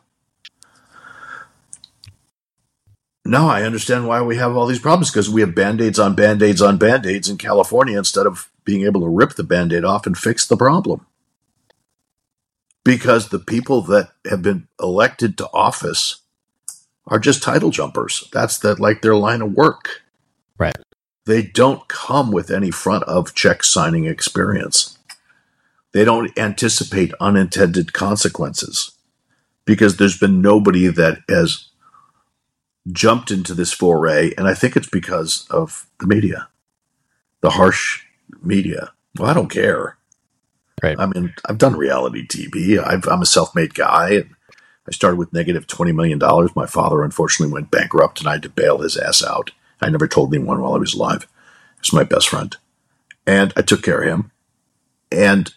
Now I understand why we have all these problems, because we have Band-Aids on Band-Aids on Band-Aids in California instead of being able to rip the Band-Aid off and fix the problem. Because the people that have been elected to office are just title jumpers. That's that like their line of work. Right. They don't come with any front of check signing experience. They don't anticipate unintended consequences because there's been nobody that has jumped into this foray. And I think it's because of the media, the harsh media. Well, I don't care. Right. I mean, I've done reality T V. I've, I'm a self-made guy. And I started with negative twenty million dollars. My father, unfortunately, went bankrupt and I had to bail his ass out. I never told anyone while I was alive. He was my best friend. And I took care of him. And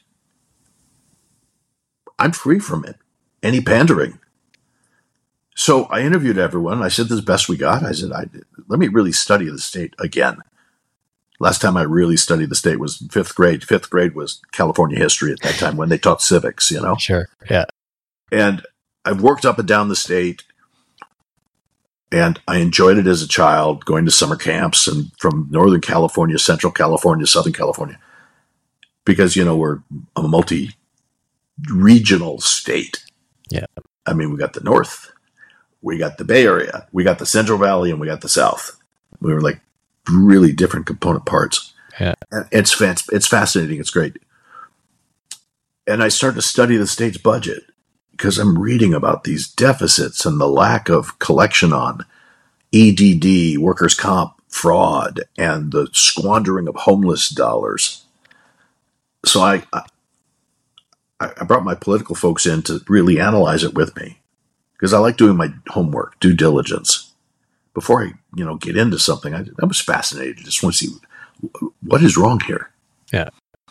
I'm free from it. Any pandering. So I interviewed everyone. I said, this is the best we got. I said, I, let me really study the state again. Last time I really studied the state was in fifth grade. Fifth grade was California history at that time when they taught civics, you know? Sure, yeah. And I've worked up and down the state. And I enjoyed it as a child, going to summer camps and from Northern California, Central California, Southern California, because, you know, we're a multi-regional state. Yeah. I mean, we got the North, we got the Bay Area, we got the Central Valley, and we got the South. We were like really different component parts. Yeah. And it's, it's fascinating. It's great. And I started to study the state's budget, because I'm reading about these deficits and the lack of collection on E D D, workers' comp, fraud, and the squandering of homeless dollars. So I, I, I brought my political folks in to really analyze it with me, because I like doing my homework, due diligence. Before I, you know, get into something, I, I was fascinated. I just want to see what is wrong here. Yeah.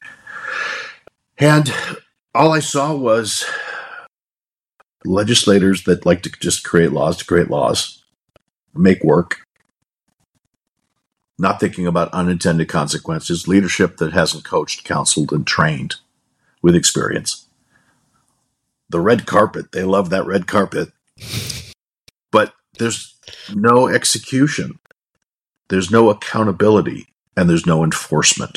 And all I saw was legislators that like to just create laws to create laws. make work, not thinking about unintended consequences, leadership that hasn't coached, counseled, and trained with experience. The red carpet, they love that red carpet. But there's no execution. There's no accountability, and there's no enforcement.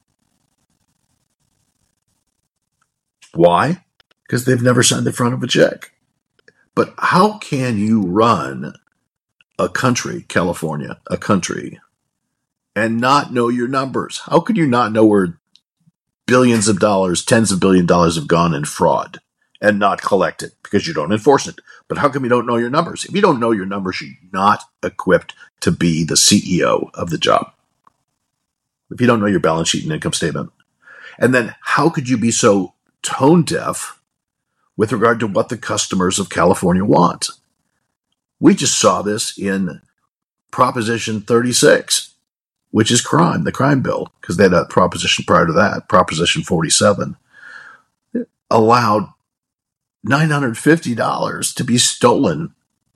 Why? Because they've never signed the front of a check. But how can you run a country, California, a country, and not know your numbers? How could you not know where billions of dollars, tens of billion dollars have gone in fraud and not collect it? Because you don't enforce it. But how come you don't know your numbers? If you don't know your numbers, you're not equipped to be the C E O of the job. If you don't know your balance sheet and income statement. And then how could you be so tone deaf with regard to what the customers of California want? We just saw this in Proposition thirty-six, which is crime, the crime bill, because they had a proposition prior to that, Proposition forty-seven, it allowed nine hundred fifty dollars to be stolen.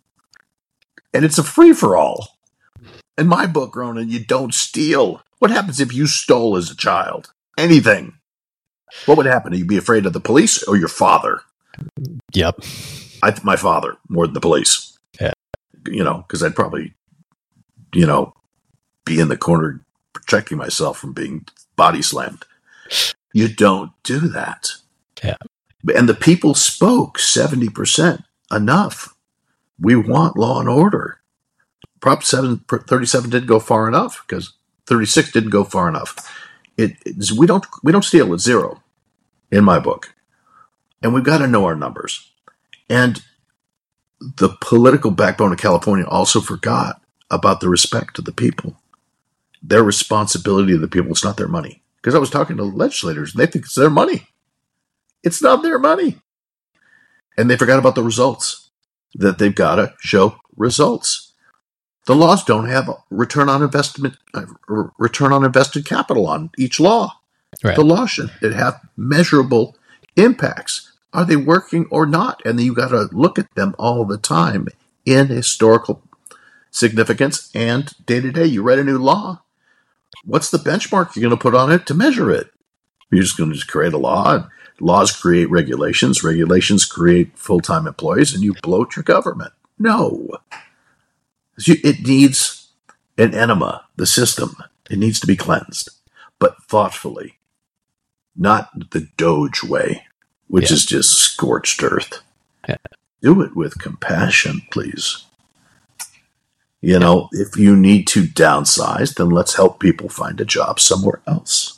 And it's a free-for-all. In my book, Ronan, you don't steal. What happens if you stole as a child? Anything. What would happen? You'd be afraid of the police or your father? Yep. I, my father, more than the police. Yeah. You know, because I'd probably, you know, be in the corner protecting myself from being body slammed. You don't do that. Yeah. And the people spoke seventy percent. Enough. We want law and order. Prop seven, thirty-seven didn't go far enough because thirty-six didn't go far enough. It, it's, we don't we don't steal at zero in my book. And we've got to know our numbers. And the political backbone of California also forgot about the respect to the people. Their responsibility to the people. It's not their money. Because I was talking to legislators, and they think it's their money. It's not their money. And they forgot about the results. That they've got to show results. The laws don't have a return on investment, uh, return on invested capital on each law. Right. The law should it have measurable impacts. Are they working or not? And then you got to look at them all the time in historical significance and day to day. You write a new law. What's the benchmark you're going to put on it to measure it? You're just going to just create a law. And laws create regulations. Regulations create full-time employees, and you bloat your government. No. It needs an enema, the system. It needs to be cleansed, but thoughtfully, not the Doge way, which yeah. is just scorched earth. Yeah. Do it with compassion, please. You yeah. know, if you need to downsize, then let's help people find a job somewhere else.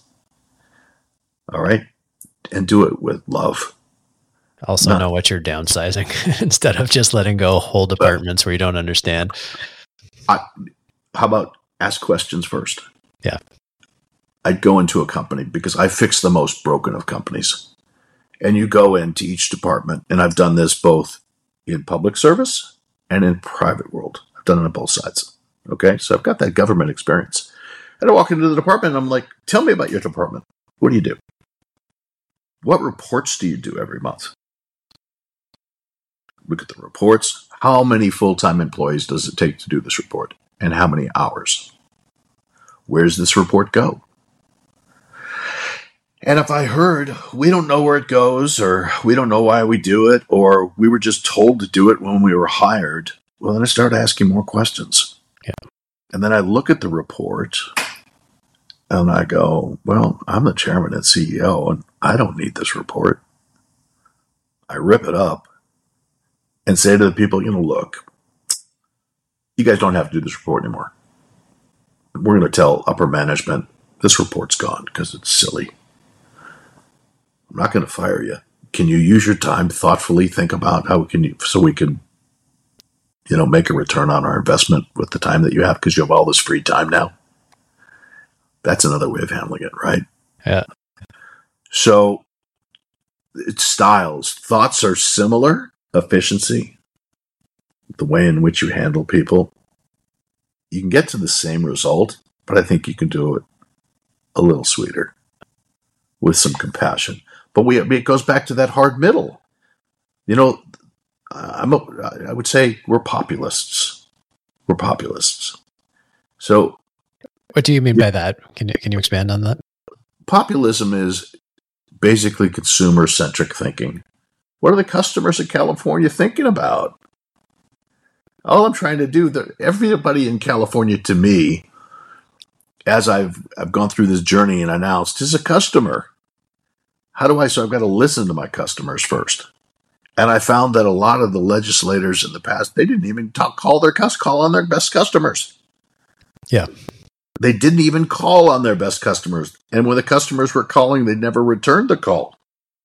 All right? And do it with love. Also Not, know what you're downsizing instead of just letting go whole departments where you don't understand. I, how about ask questions first? Yeah. I'd go into a company because I fix the most broken of companies. And you go into each department, and I've done this both in public service and in private world. I've done it on both sides. Okay? So I've got that government experience. And I walk into the department, and I'm like, tell me about your department. What do you do? What reports do you do every month? Look at the reports. How many full-time employees does it take to do this report? And how many hours? Where does this report go? And if I heard, we don't know where it goes, or we don't know why we do it, or we were just told to do it when we were hired, well, then I start asking more questions. Yeah. And then I look at the report, and I go, well, I'm the chairman and C E O, and I don't need this report. I rip it up and say to the people, you know, look, you guys don't have to do this report anymore. We're going to tell upper management, this report's gone because it's silly. I'm not going to fire you. Can you use your time thoughtfully, think about how we can, so we can, you know, make a return on our investment with the time that you have because you have all this free time now? That's another way of handling it, right? Yeah. So it's styles. Thoughts are similar. Efficiency, the way in which you handle people. You can get to the same result, but I think you can do it a little sweeter with some compassion. But we, it goes back to that hard middle. You know, I'm a, I would say we're populists. we're populists. So, what do you mean by that? Can you, can you expand on that? Populism is basically consumer-centric thinking. What are the customers in California thinking about? All I'm trying to do, the, everybody in California to me, as I've I've gone through this journey and announced, is a customer. How do I, so I've got to listen to my customers first. And I found that a lot of the legislators in the past, they didn't even talk, call their call on their best customers. Yeah. They didn't even call on their best customers. And when the customers were calling, they never returned the call.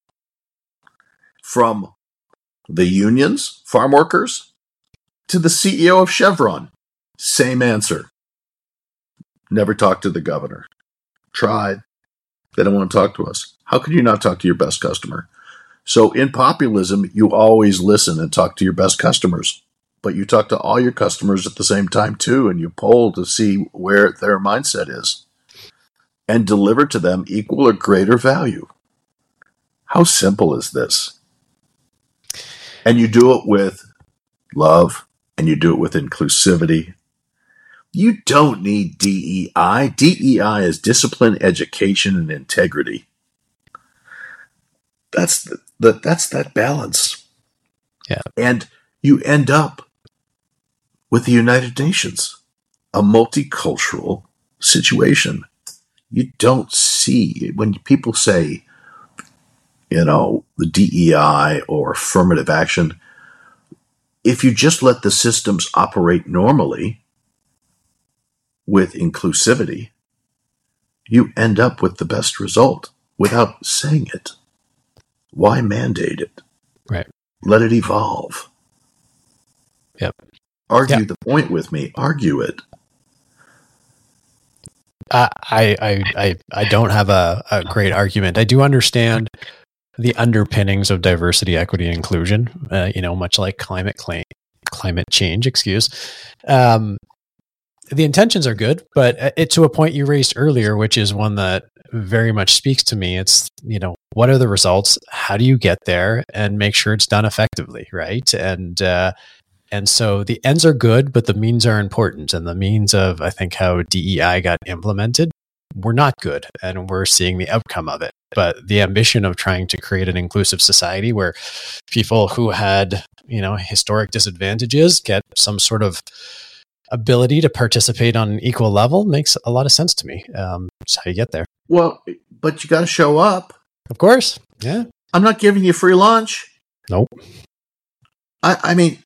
From the unions, farm workers, to the C E O of Chevron, same answer. Never talked to the governor. Tried. They don't want to talk to us. How can you not talk to your best customer? So in populism, you always listen and talk to your best customers. But you talk to all your customers at the same time too, and you poll to see where their mindset is and deliver to them equal or greater value. How simple is this? And you do it with love, and you do it with inclusivity. You don't need D E I. D E I is discipline, education, and integrity. That's the, the that's that balance. Yeah. And you end up with the United Nations, a multicultural situation. You don't see, when people say, you know, the D E I or affirmative action, if you just let the systems operate normally with inclusivity, you end up with the best result without saying it. Why mandate it? Right. Let it evolve. Yep. Argue yep. the point with me. Argue it. Uh, I, I, I, I don't have a, a great argument. I do understand the underpinnings of diversity, equity, and inclusion, uh, you know, much like climate claim, climate change, excuse. Um, the intentions are good, but it, to a point you raised earlier, which is one that very much speaks to me. It's, you know, what are the results? How do you get there and make sure it's done effectively? Right. And, uh, and so the ends are good, but the means are important. And the means of, I think, how D E I got implemented were not good. And we're seeing the outcome of it. But the ambition of trying to create an inclusive society where people who had, you know, historic disadvantages get some sort of ability to participate on an equal level makes a lot of sense to me. Um, it's how you get there. Well, but you got to show up. Of course. Yeah. I'm not giving you free lunch. Nope. I, I mean,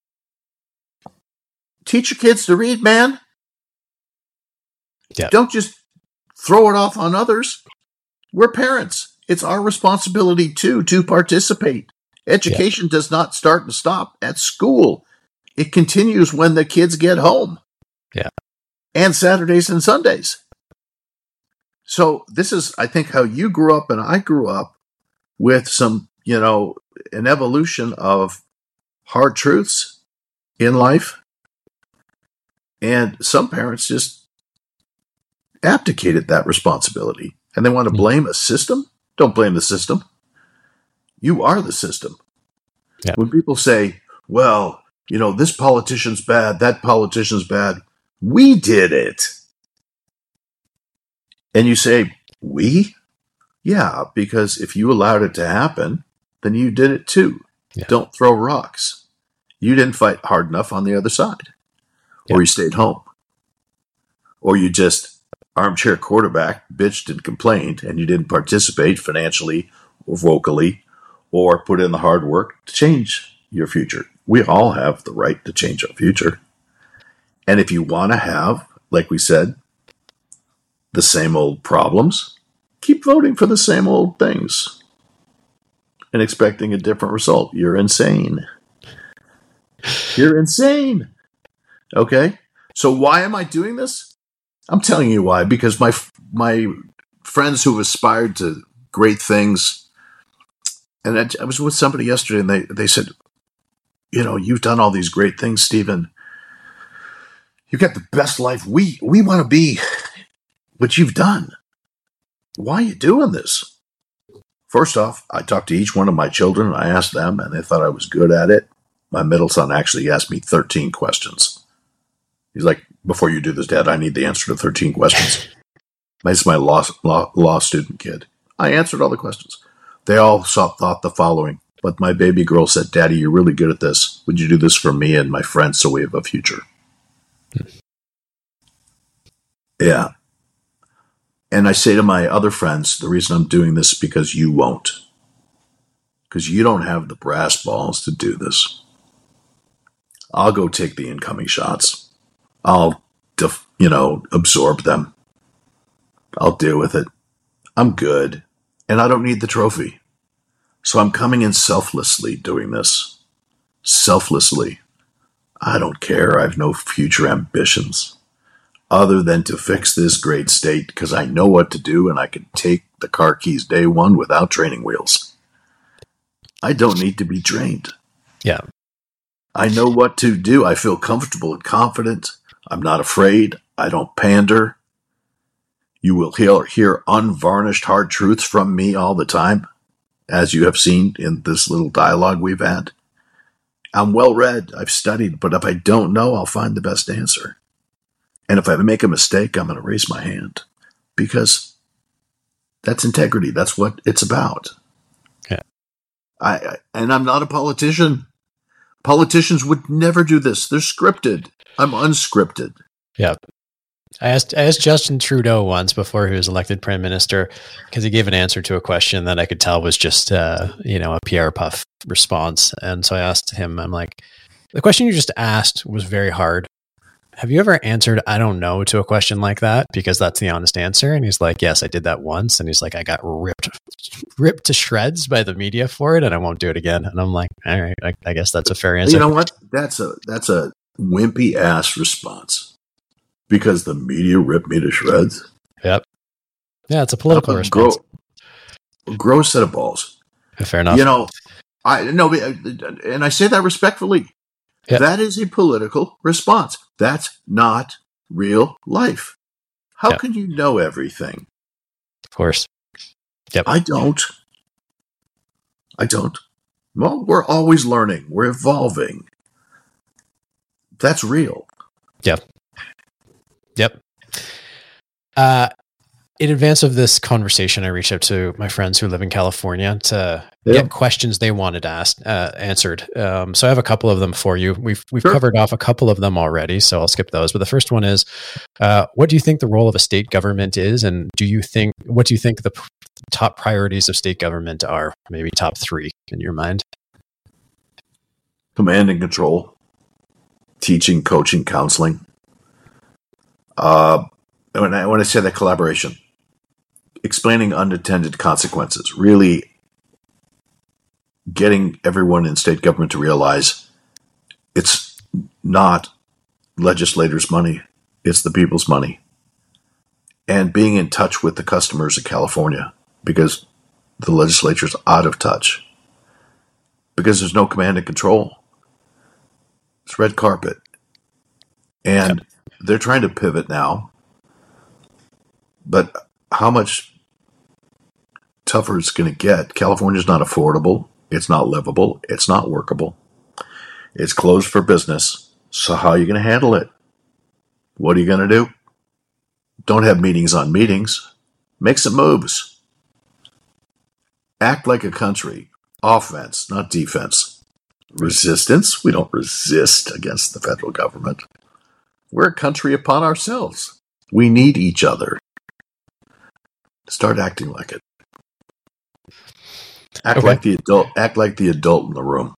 teach your kids to read, man. Yeah. Don't just throw it off on others. We're parents. It's our responsibility too to participate. Education yeah. does not start and stop at school. It continues when the kids get home. Yeah. And Saturdays and Sundays. So this is, I think, how you grew up and I grew up with some, you know, an evolution of hard truths in life. And some parents just abdicated that responsibility. And they want to blame a system? Don't blame the system. You are the system. Yeah. When people say, well, you know, this politician's bad, that politician's bad, we did it. And you say, we? Yeah, because if you allowed it to happen, then you did it too. Yeah. Don't throw rocks. You didn't fight hard enough on the other side. Yeah. Or you stayed home. Or you just armchair quarterback, bitched and complained, and you didn't participate financially or vocally or put in the hard work to change your future. We all have the right to change our future. And if you want to have, like we said, the same old problems, keep voting for the same old things and expecting a different result. You're insane. You're insane. Okay? So why am I doing this? I'm telling you why. Because my my friends who aspired to great things, and I, I was with somebody yesterday, and they, they said, you know, you've done all these great things, Stephen. You've got the best life. We we want to be what you've done. Why are you doing this? First off, I talked to each one of my children, and I asked them, and they thought I was good at it. My middle son actually asked me thirteen questions. He's like, before you do this, Dad, I need the answer to thirteen questions. This is my law, law, law student kid. I answered all the questions. They all saw, thought the following, but my baby girl said, Daddy, you're really good at this. Would you do this for me and my friends so we have a future? Yeah. And I say to my other friends, the reason I'm doing this is because you won't. Because you don't have the brass balls to do this. I'll go take the incoming shots. I'll, def- you know, absorb them. I'll deal with it. I'm good. And I don't need the trophy. So I'm coming in selflessly doing this. Selflessly. I don't care. I have no future ambitions other than to fix this great state because I know what to do and I can take the car keys day one without training wheels. I don't need to be trained. Yeah. I know what to do. I feel comfortable and confident. I'm not afraid. I don't pander. You will hear, hear unvarnished hard truths from me all the time, as you have seen in this little dialogue we've had. I'm well read. I've studied, but if I don't know, I'll find the best answer. And if I make a mistake, I'm going to raise my hand because that's integrity. That's what it's about. Yeah. I, I and I'm not a politician. Politicians would never do this. They're scripted. I'm unscripted. Yeah. I asked I asked Justin Trudeau once before he was elected prime minister because he gave an answer to a question that I could tell was just uh, you know a P R puff response. And so I asked him, I'm like, the question you just asked was very hard. Have you ever answered I don't know to a question like that? Because that's the honest answer. And he's like, yes, I did that once. And he's like, I got ripped ripped to shreds by the media for it, and I won't do it again. And I'm like, all right, I, I guess that's a fair answer. You know what? That's a that's a wimpy ass response. Because the media ripped me to shreds? Yep. Yeah, it's a political a response. Gross, gross set of balls. Fair enough. You know, I no, and I say that respectfully. Yep. That is a political response. That's not real life. How yep. can you know everything? Of course. Yep. I don't. I don't. Well, we're always learning. We're evolving. That's real. Yep. Yep. Uh, in advance of this conversation, I reached out to my friends who live in California to yeah. get questions they wanted asked, uh, answered. Um, so I have a couple of them for you. We've we've sure. covered off a couple of them already, so I'll skip those. But the first one is, uh, what do you think the role of a state government is, and do you think what do you think the p- top priorities of state government are? Maybe top three in your mind. Command and control, teaching, coaching, counseling. Uh, when I, when I say that collaboration, explaining unintended consequences, really getting everyone in state government to realize it's not legislators' money, it's the people's money. And being in touch with the customers of California because the legislature's out of touch. Because there's no command and control. It's red carpet. And they're trying to pivot now, but how much tougher it's going to get? California's not affordable. It's not livable. It's not workable. It's closed for business. So how are you going to handle it? What are you going to do? Don't have meetings on meetings. Make some moves. Act like a country. Offense, not defense. Resistance. We don't resist against the federal government. We're a country upon ourselves. We need each other. Start acting like it. Act okay. like the adult. Act like the adult in the room.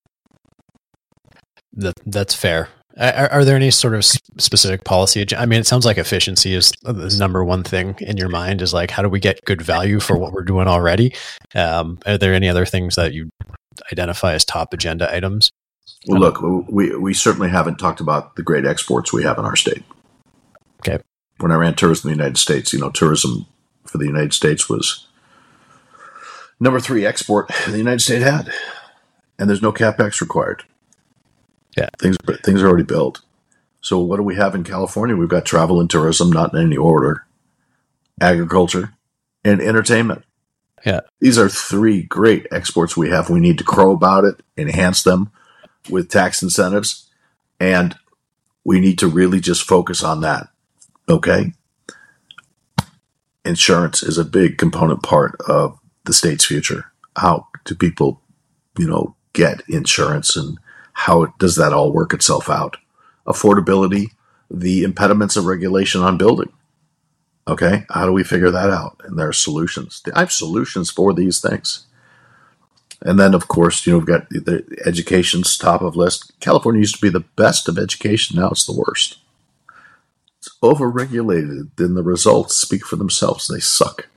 That, that's fair. Are, are there any sort of specific policy? I mean, it sounds like efficiency is the number one thing in your mind. Is like, how do we get good value for what we're doing already? Um, are there any other things that you identify as top agenda items? Well, look, we we certainly haven't talked about the great exports we have in our state. Okay. When I ran tourism in the United States, you know, tourism for the United States was number three export the United States had, and there's no CapEx required. Yeah, things things are already built. So what do we have in California? We've got travel and tourism, not in any order, agriculture, and entertainment. Yeah, these are three great exports we have. We need to crow about it, enhance them with tax incentives, and we need to really just focus on that. Okay? Insurance is a big component part of the state's future. How do people, you know, get insurance, and how does that all work itself out? Affordability, the impediments of regulation on building. Okay, how do we figure that out? And there are solutions. I have solutions for these things. And then, of course, you know, we've got the education's top of list. California used to be the best of education. Now it's the worst. It's overregulated. Then the results speak for themselves. They suck.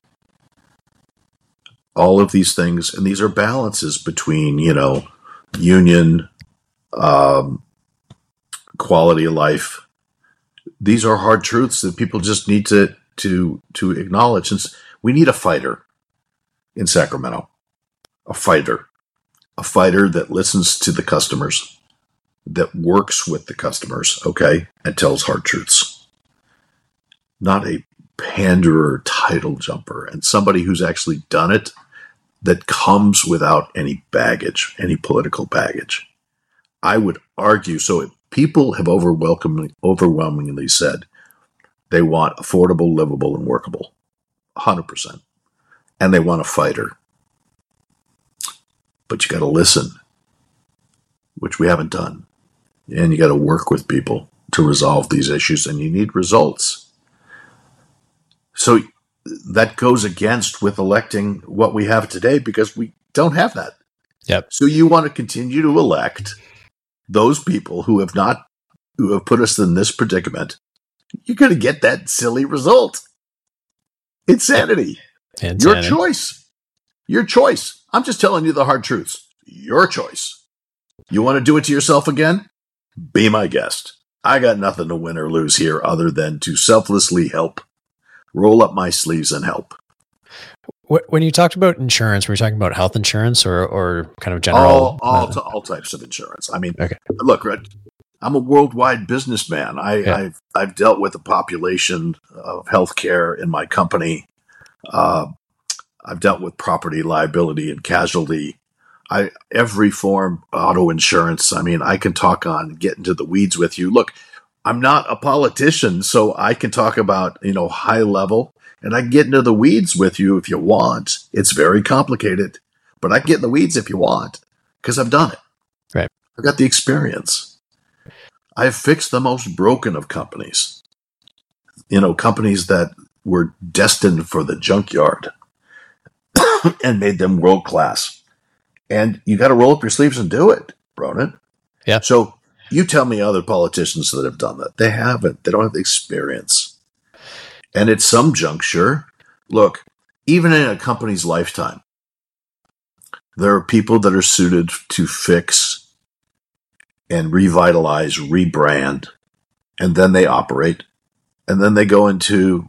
All of these things, and these are balances between, you know, union, um, quality of life. These are hard truths that people just need to to to acknowledge. And we need a fighter in Sacramento, a fighter, a fighter that listens to the customers, that works with the customers, okay, and tells hard truths. Not a panderer, title jumper, and somebody who's actually done it, that comes without any baggage, any political baggage. I would argue, so people have overwhelmingly, overwhelmingly said they want affordable, livable, and workable. one hundred percent. And they want a fighter. But you got to listen, which we haven't done. And you got to work with people to resolve these issues, and you need results. So that goes against with electing what we have today, because we don't have that. Yep. So you want to continue to elect those people who have not, who have put us in this predicament. You're going to get that silly result. Insanity. Insanity. Your choice. Your choice. I'm just telling you the hard truths. Your choice. You want to do it to yourself again? Be my guest. I got nothing to win or lose here other than to selflessly help. Roll up my sleeves and help. When you talked about insurance, were you talking about health insurance or, or kind of general? All, all, uh, to, all types of insurance. I mean, okay. Look, I'm a worldwide businessman. I, yeah. I've I've dealt with a population of healthcare in my company. Uh, I've dealt with property liability and casualty. I every form auto insurance. I mean, I can talk on get into the weeds with you. Look, I'm not a politician, so I can talk about, you know, high level, and I can get into the weeds with you if you want. It's very complicated, but I can get in the weeds if you want, because I've done it. Right. I've got the experience. I've fixed the most broken of companies. You know, companies that were destined for the junkyard and made them world class. And you got to roll up your sleeves and do it, Ronan. Yeah. So you tell me other politicians that have done that. They haven't. They don't have the experience. And at some juncture, look, even in a company's lifetime, there are people that are suited to fix and revitalize, rebrand, and then they operate, and then they go into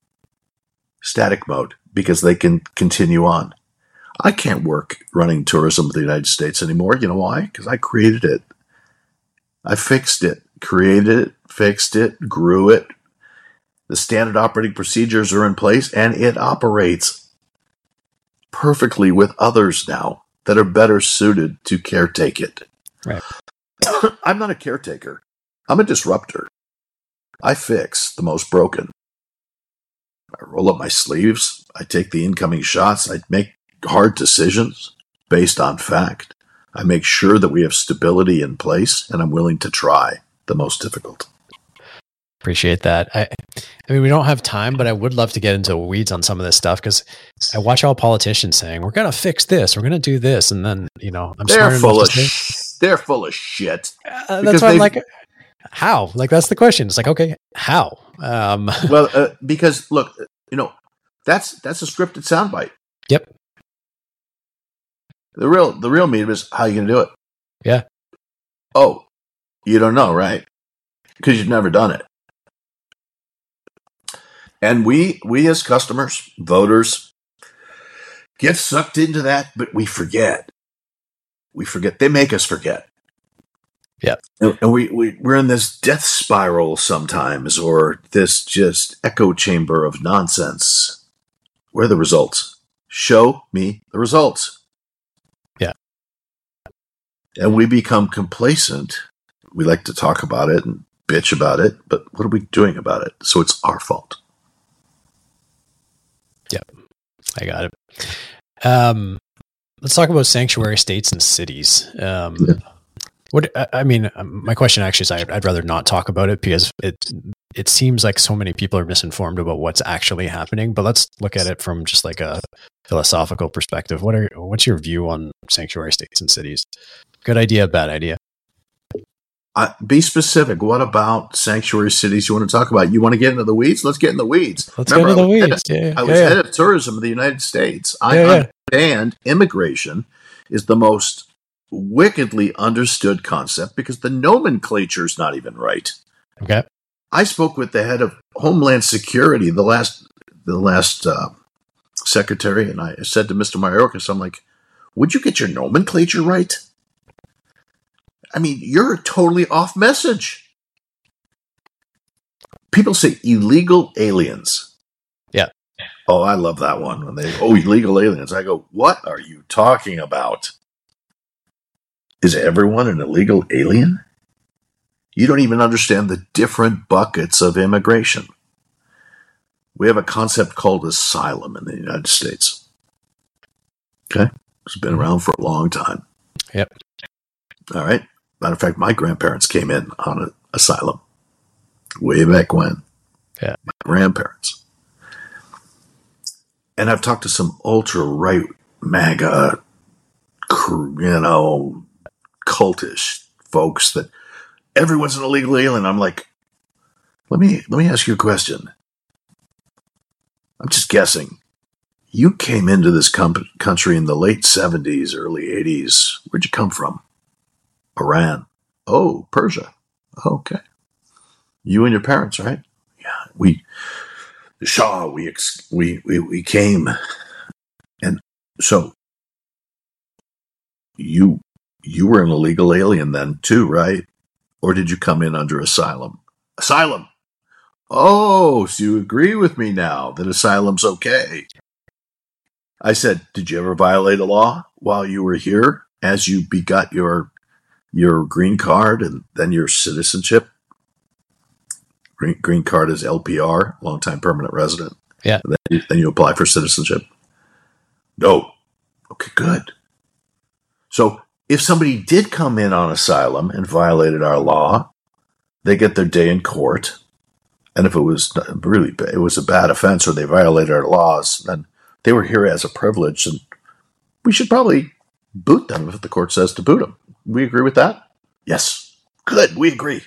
static mode because they can continue on. I can't work running tourism in the United States anymore. You know why? Because I created it. I fixed it, created it, fixed it, grew it. The standard operating procedures are in place, and it operates perfectly with others now that are better suited to caretake it. Right. I'm not a caretaker. I'm a disruptor. I fix the most broken. I roll up my sleeves. I take the incoming shots. I make hard decisions based on fact. I make sure that we have stability in place, and I'm willing to try the most difficult. Appreciate that. I, I mean, we don't have time, but I would love to get into weeds on some of this stuff, because I watch all politicians saying, we're going to fix this, we're going to do this. And then, you know, I'm they're full of sh- they're full of shit. Uh, that's why I'm like, how? Like, that's the question. It's like, okay, how? Um, well, uh, because look, you know, that's, that's a scripted soundbite. Yep. The real, the real meat is how you going to do it. Yeah. Oh, you don't know, right? Because you've never done it. And we, we as customers, voters, get sucked into that, but we forget. We forget. They make us forget. Yeah. And we, we, we're in this death spiral sometimes, or this just echo chamber of nonsense. Where are the results? Show me the results. Yeah. And we become complacent. We like to talk about it, and bitch about it, but what are we doing about it? So it's our fault. Yeah, I got it. Um, let's talk about sanctuary states and cities. Um, yeah. What I mean, my question actually is, I'd rather not talk about it because it it seems like so many people are misinformed about what's actually happening. But let's look at it from just like a philosophical perspective. What are what's your view on sanctuary states and cities? Good idea, bad idea? Uh, be specific. What about sanctuary cities you want to talk about? You want to get into the weeds? Let's get in the weeds. Let's Remember, get into the weeds. Of, yeah, I was yeah, head yeah. of tourism of the United States. I yeah, yeah. understand immigration is the most wickedly understood concept because the nomenclature is not even right. Okay. I spoke with the head of Homeland Security, the last the last uh, secretary, and I said to Mister Mayorkas, I'm like, would you get your nomenclature right? I mean, you're totally off message. People say illegal aliens. Yeah. Oh, I love that one. When they, oh, illegal aliens. I go, what are you talking about? Is everyone an illegal alien? You don't even understand the different buckets of immigration. We have a concept called asylum in the United States. Okay? It's been around for a long time. Yep. All right? Matter of fact, my grandparents came in on an asylum way back when. Yeah. My grandparents. And I've talked to some ultra-right MAGA, you know, cultish folks that everyone's an illegal alien. I'm like, let me let me ask you a question. I'm just guessing. You came into this com- country in the late seventies, early eighties. Where'd you come from? Iran. Oh, Persia. Okay. You and your parents, right? Yeah. We, the Shah, we, ex- we, we, we came. And so you, you were an illegal alien then too, right? Or did you come in under asylum? Asylum. Oh, so you agree with me now that asylum's okay. I said, did you ever violate a law while you were here as you begot your your green card and then your citizenship? Green, green card is L P R, long-time permanent resident. Yeah. Then you, then you apply for citizenship. No. Okay, good. So if somebody did come in on asylum and violated our law, they get their day in court. And if it was really it was a bad offense or they violated our laws, then they were here as a privilege, and we should probably boot them if the court says to boot them. We agree with that? Yes. Good, we agree.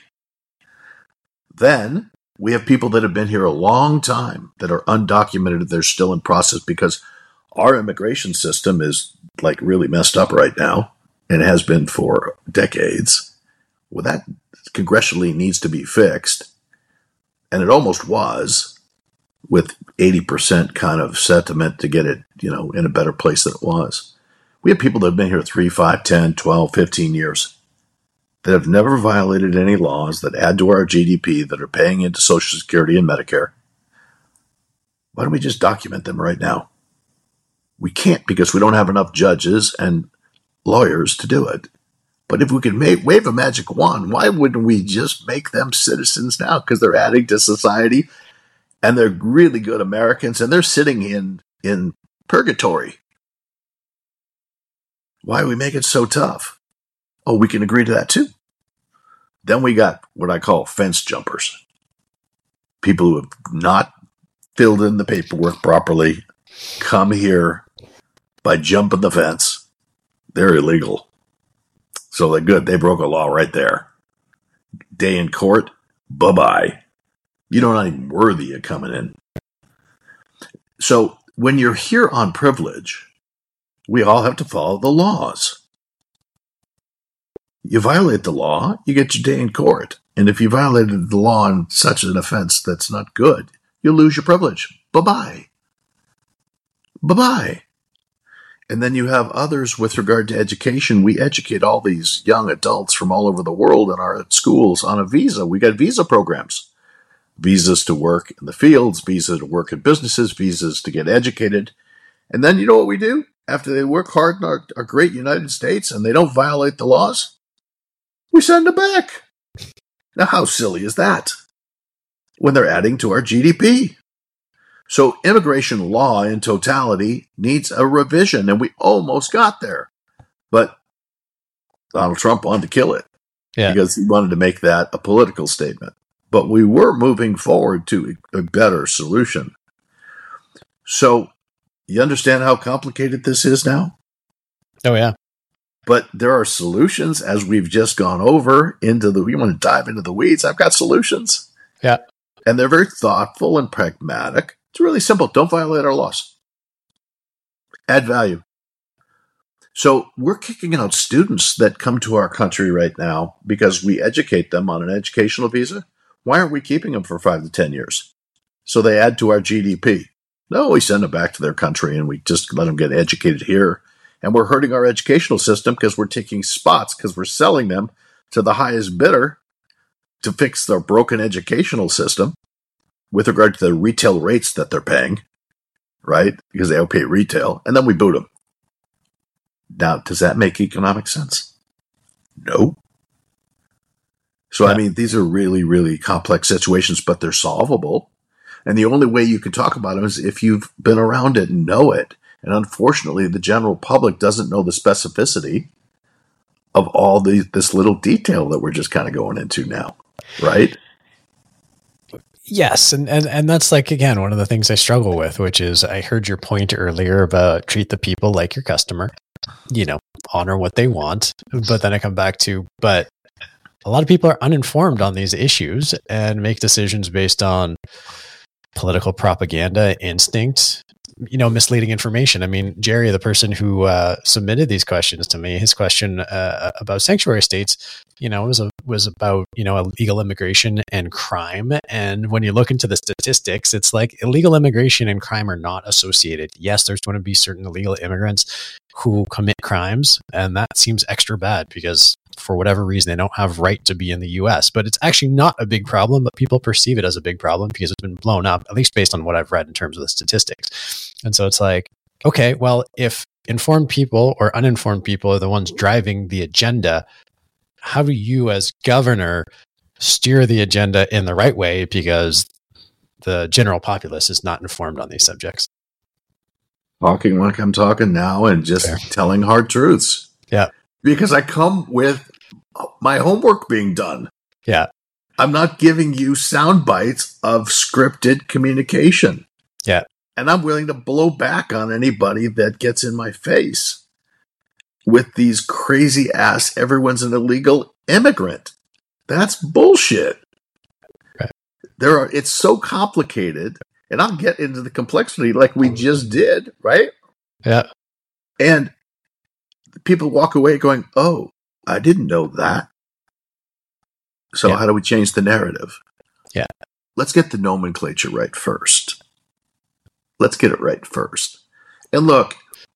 Then we have people that have been here a long time that are undocumented. They're still in process because our immigration system is like really messed up right now and has been for decades. Well, that congressionally needs to be fixed. And it almost was, with eighty percent kind of sentiment to get it, you know, in a better place than it was. We have people that have been here three, five, ten, twelve, fifteen years that have never violated any laws that add to our G D P, that are paying into Social Security and Medicare. Why don't we just document them right now? We can't because we don't have enough judges and lawyers to do it. But if we could make, wave a magic wand, why wouldn't we just make them citizens now? Because they're adding to society and they're really good Americans and they're sitting in, in purgatory. Why do we make it so tough? Oh, we can agree to that too. Then we got what I call fence jumpers. People who have not filled in the paperwork properly, come here by jumping the fence. They're illegal. So they're good. They broke a law right there. Day in court, bye-bye. You're not even worthy of coming in. So when you're here on privilege, we all have to follow the laws. You violate the law, you get your day in court. And if you violated the law in such an offense that's not good, you lose your privilege. Bye-bye. Bye-bye. And then you have others with regard to education. We educate all these young adults from all over the world in our schools on a visa. We got visa programs. Visas to work in the fields, visas to work in businesses, visas to get educated. And then you know what we do? After they work hard in our, our great United States and they don't violate the laws, we send them back. Now, how silly is that when they're adding to our G D P? So immigration law in totality needs a revision, and we almost got there. But Donald Trump wanted to kill it yeah. because he wanted to make that a political statement. But we were moving forward to a better solution. So you understand how complicated this is now? Oh, yeah. But there are solutions, as we've just gone over into the, we want to dive into the weeds. I've got solutions. Yeah. And they're very thoughtful and pragmatic. It's really simple. Don't violate our laws. Add value. So we're kicking out students that come to our country right now because we educate them on an educational visa. Why aren't we keeping them for five to ten years? So they add to our G D P. No, we send them back to their country and we just let them get educated here. And we're hurting our educational system because we're taking spots because we're selling them to the highest bidder to fix their broken educational system with regard to the retail rates that they're paying, right? Because they pay retail, and then we boot them. Now, does that make economic sense? No. So, yeah. I mean, these are really, really complex situations, but they're solvable. And the only way you can talk about them is if you've been around it and know it. And unfortunately, the general public doesn't know the specificity of all the, this little detail that we're just kind of going into now, right? Yes, and, and and that's like, again, one of the things I struggle with, which is I heard your point earlier about treat the people like your customer, you know, honor what they want. But then I come back to, but a lot of people are uninformed on these issues and make decisions based on political propaganda, instinct, you know, misleading information. I mean, Jerry, the person who uh, submitted these questions to me, his question uh, about sanctuary states, you know, was a, was about, you know, illegal immigration and crime. And when you look into the statistics, it's like illegal immigration and crime are not associated. Yes, there's going to be certain illegal immigrants who commit crimes, and that seems extra bad because for whatever reason, they don't have right to be in the U S, but it's actually not a big problem, but people perceive it as a big problem because it's been blown up, at least based on what I've read in terms of the statistics. And so it's like, okay, well, if informed people or uninformed people are the ones driving the agenda, how do you as governor steer the agenda in the right way? Because the general populace is not informed on these subjects. Talking like I'm talking now and just Fair. telling hard truths. Yeah. Because I come with my homework being done. Yeah. I'm not giving you sound bites of scripted communication. Yeah. And I'm willing to blow back on anybody that gets in my face with these crazy ass, everyone's an illegal immigrant. That's bullshit. Right. There are, it's so complicated, and I'll get into the complexity like we just did, right? Yeah. And people walk away going, oh, I didn't know that. So yeah. How do we change the narrative? Yeah. Let's get the nomenclature right first. Let's get it right first. And look,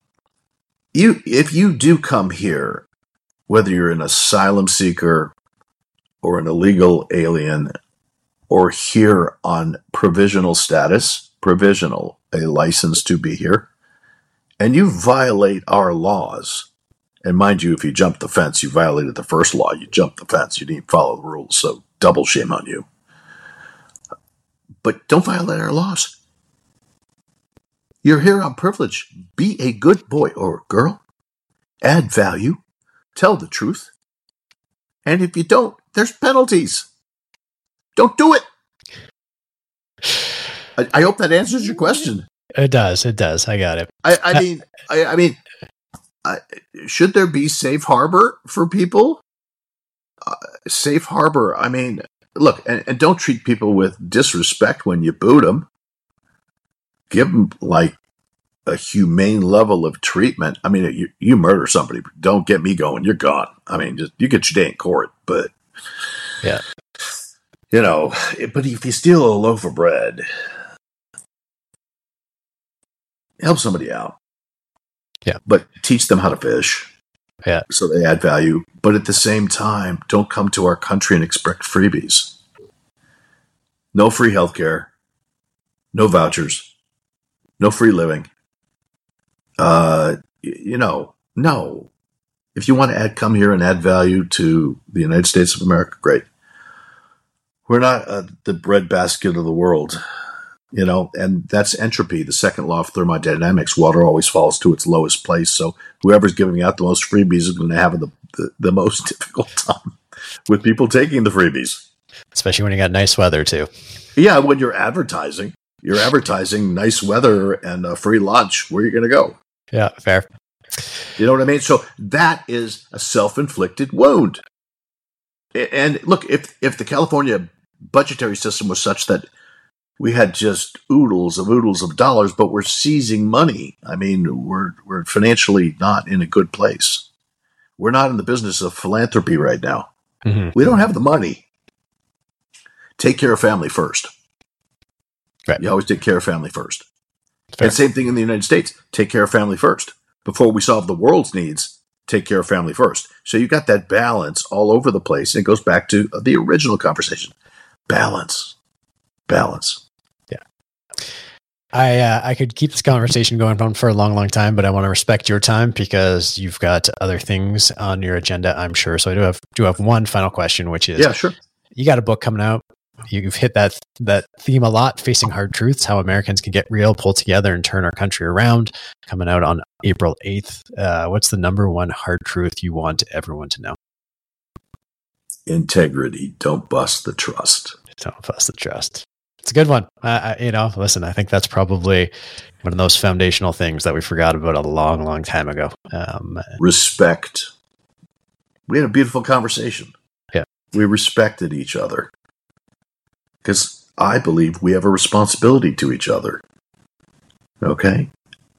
you if you do come here, whether you're an asylum seeker or an illegal alien or here on provisional status, provisional, a license to be here, and you violate our laws, and mind you, if you jump the fence, you violated the first law, you jumped the fence, you didn't follow the rules, so double shame on you. But don't violate our laws. You're here on privilege. Be a good boy or girl. Add value. Tell the truth. And if you don't, there's penalties. Don't do it. I, I hope that answers your question. It does. It does. I got it. I, I mean, I, I mean, I, should there be safe harbor for people? Uh, safe harbor. I mean, look, and, and don't treat people with disrespect when you boot them. Give them like a humane level of treatment. I mean, you, you murder somebody, don't get me going. You're gone. I mean, just you get your day in court, but yeah, you know. But if you steal a loaf of bread, help somebody out. Yeah, but teach them how to fish. Yeah, so they add value. But at the same time, don't come to our country and expect freebies. No free healthcare. No vouchers. No free living. Uh, you know, no. If you want to add, come here and add value to the United States of America, great. We're not uh, the breadbasket of the world, you know, and that's entropy, the second law of thermodynamics. Water always falls to its lowest place. So whoever's giving out the most freebies is going to have the, the, the most difficult time with people taking the freebies. Especially when you got nice weather, too. Yeah, when you're advertising, you're advertising nice weather and a free lunch. Where are you going to go? Yeah, fair. You know what I mean? So that is a self-inflicted wound. And look, if if the California budgetary system was such that we had just oodles of oodles of dollars, but we're seizing money. I mean, we're we're financially not in a good place. We're not in the business of philanthropy right now. Mm-hmm. We don't have the money. Take care of family first. Right. You always take care of family first. Fair. And same thing in the United States. Take care of family first. Before we solve the world's needs, take care of family first. So you got that balance all over the place. And it goes back to the original conversation. Balance. Balance. Yeah. I uh, I could keep this conversation going on for a long, long time, but I want to respect your time because you've got other things on your agenda, I'm sure. So I do have do have one final question, which is, yeah, sure. You got a book coming out. You've hit that that theme a lot, Facing Hard Truths, How Americans Can Get Real, Pull Together, and Turn Our Country Around, coming out on April eighth. Uh, what's the number one hard truth you want everyone to know? Integrity. Don't bust the trust. Don't bust the trust. It's a good one. Uh, I, you know, listen, I think that's probably one of those foundational things that we forgot about a long, long time ago. Um, Respect. We had a beautiful conversation. Yeah. We respected each other. Because I believe we have a responsibility to each other. Okay?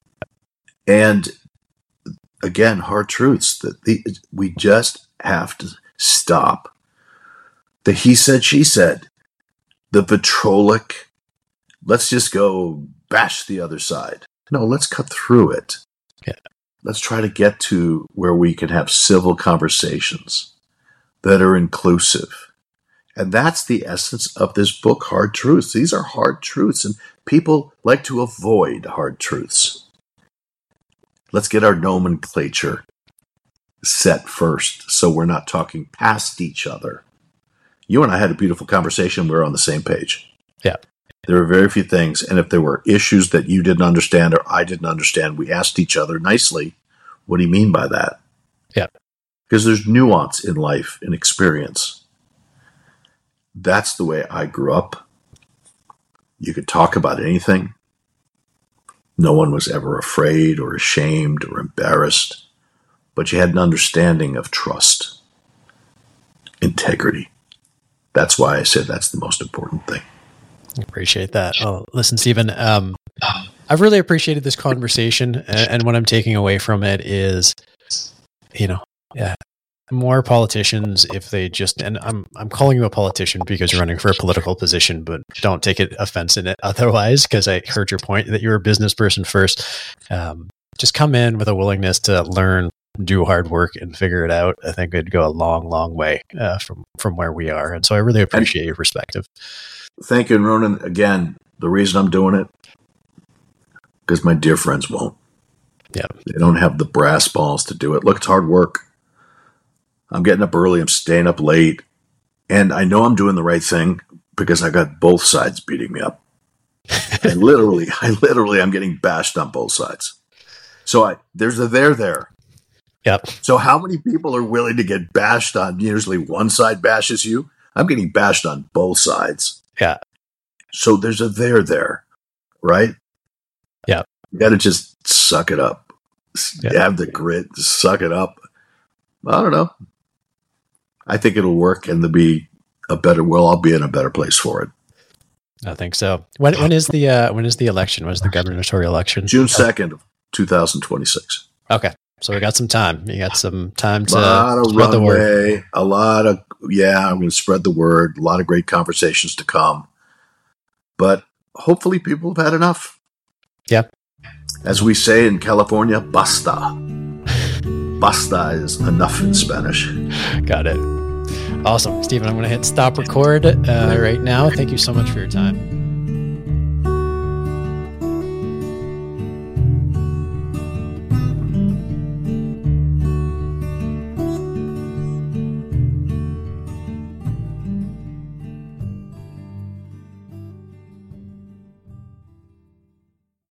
And again, hard truths that the, we just have to stop. The he said, she said, the vitriolic, let's just go bash the other side. No, let's cut through it. Yeah. Let's try to get to where we can have civil conversations that are inclusive. And that's the essence of this book, Hard Truths. These are hard truths, and people like to avoid hard truths. Let's get our nomenclature set first so we're not talking past each other. You and I had a beautiful conversation. We were on the same page. Yeah. There were very few things, and if there were issues that you didn't understand or I didn't understand, we asked each other nicely, what do you mean by that? Yeah. Because there's nuance in life and experience. That's the way I grew up. You could talk about anything. No one was ever afraid or ashamed or embarrassed, but you had an understanding of trust, integrity. That's why I said that's the most important thing. Appreciate that. Oh, listen, Stephen, um, I've really appreciated this conversation, and, and what I'm taking away from it is, you know, yeah, more politicians, if they just, and I'm I'm calling you a politician because you're running for a political position, but don't take it offense in it otherwise, because I heard your point that you're a business person first. Um, just come in with a willingness to learn, do hard work, and figure it out. I think it'd go a long, long way uh, from, from where we are. And so I really appreciate your perspective. Thank you, and Ronan. Again, the reason I'm doing it, because my dear friends won't. Yeah. They don't have the brass balls to do it. Look, it's hard work. I'm getting up early. I'm staying up late. And I know I'm doing the right thing because I got both sides beating me up. I literally, I literally, I'm getting bashed on both sides. So I, there's a there there. Yep. So how many people are willing to get bashed on? Usually one side bashes you. I'm getting bashed on both sides. Yeah. So there's a there there, right? Yeah. You got to just suck it up. Yep. Have the grit, suck it up. I don't know. I think it'll work, and there'll be a better. Well, I'll be in a better place for it. I think so. When when is the uh, when is the election? When is the gubernatorial election? June second, of two thousand twenty six. Okay, so we got some time. You got some time to a lot of spread the word. runway. A lot of yeah. I'm going to spread the word. A lot of great conversations to come. But hopefully, people have had enough. Yeah. As we say in California, basta. Basta is enough in Spanish. Got it. Awesome. Stephen, I'm going to hit stop record uh, right now. Thank you so much for your time.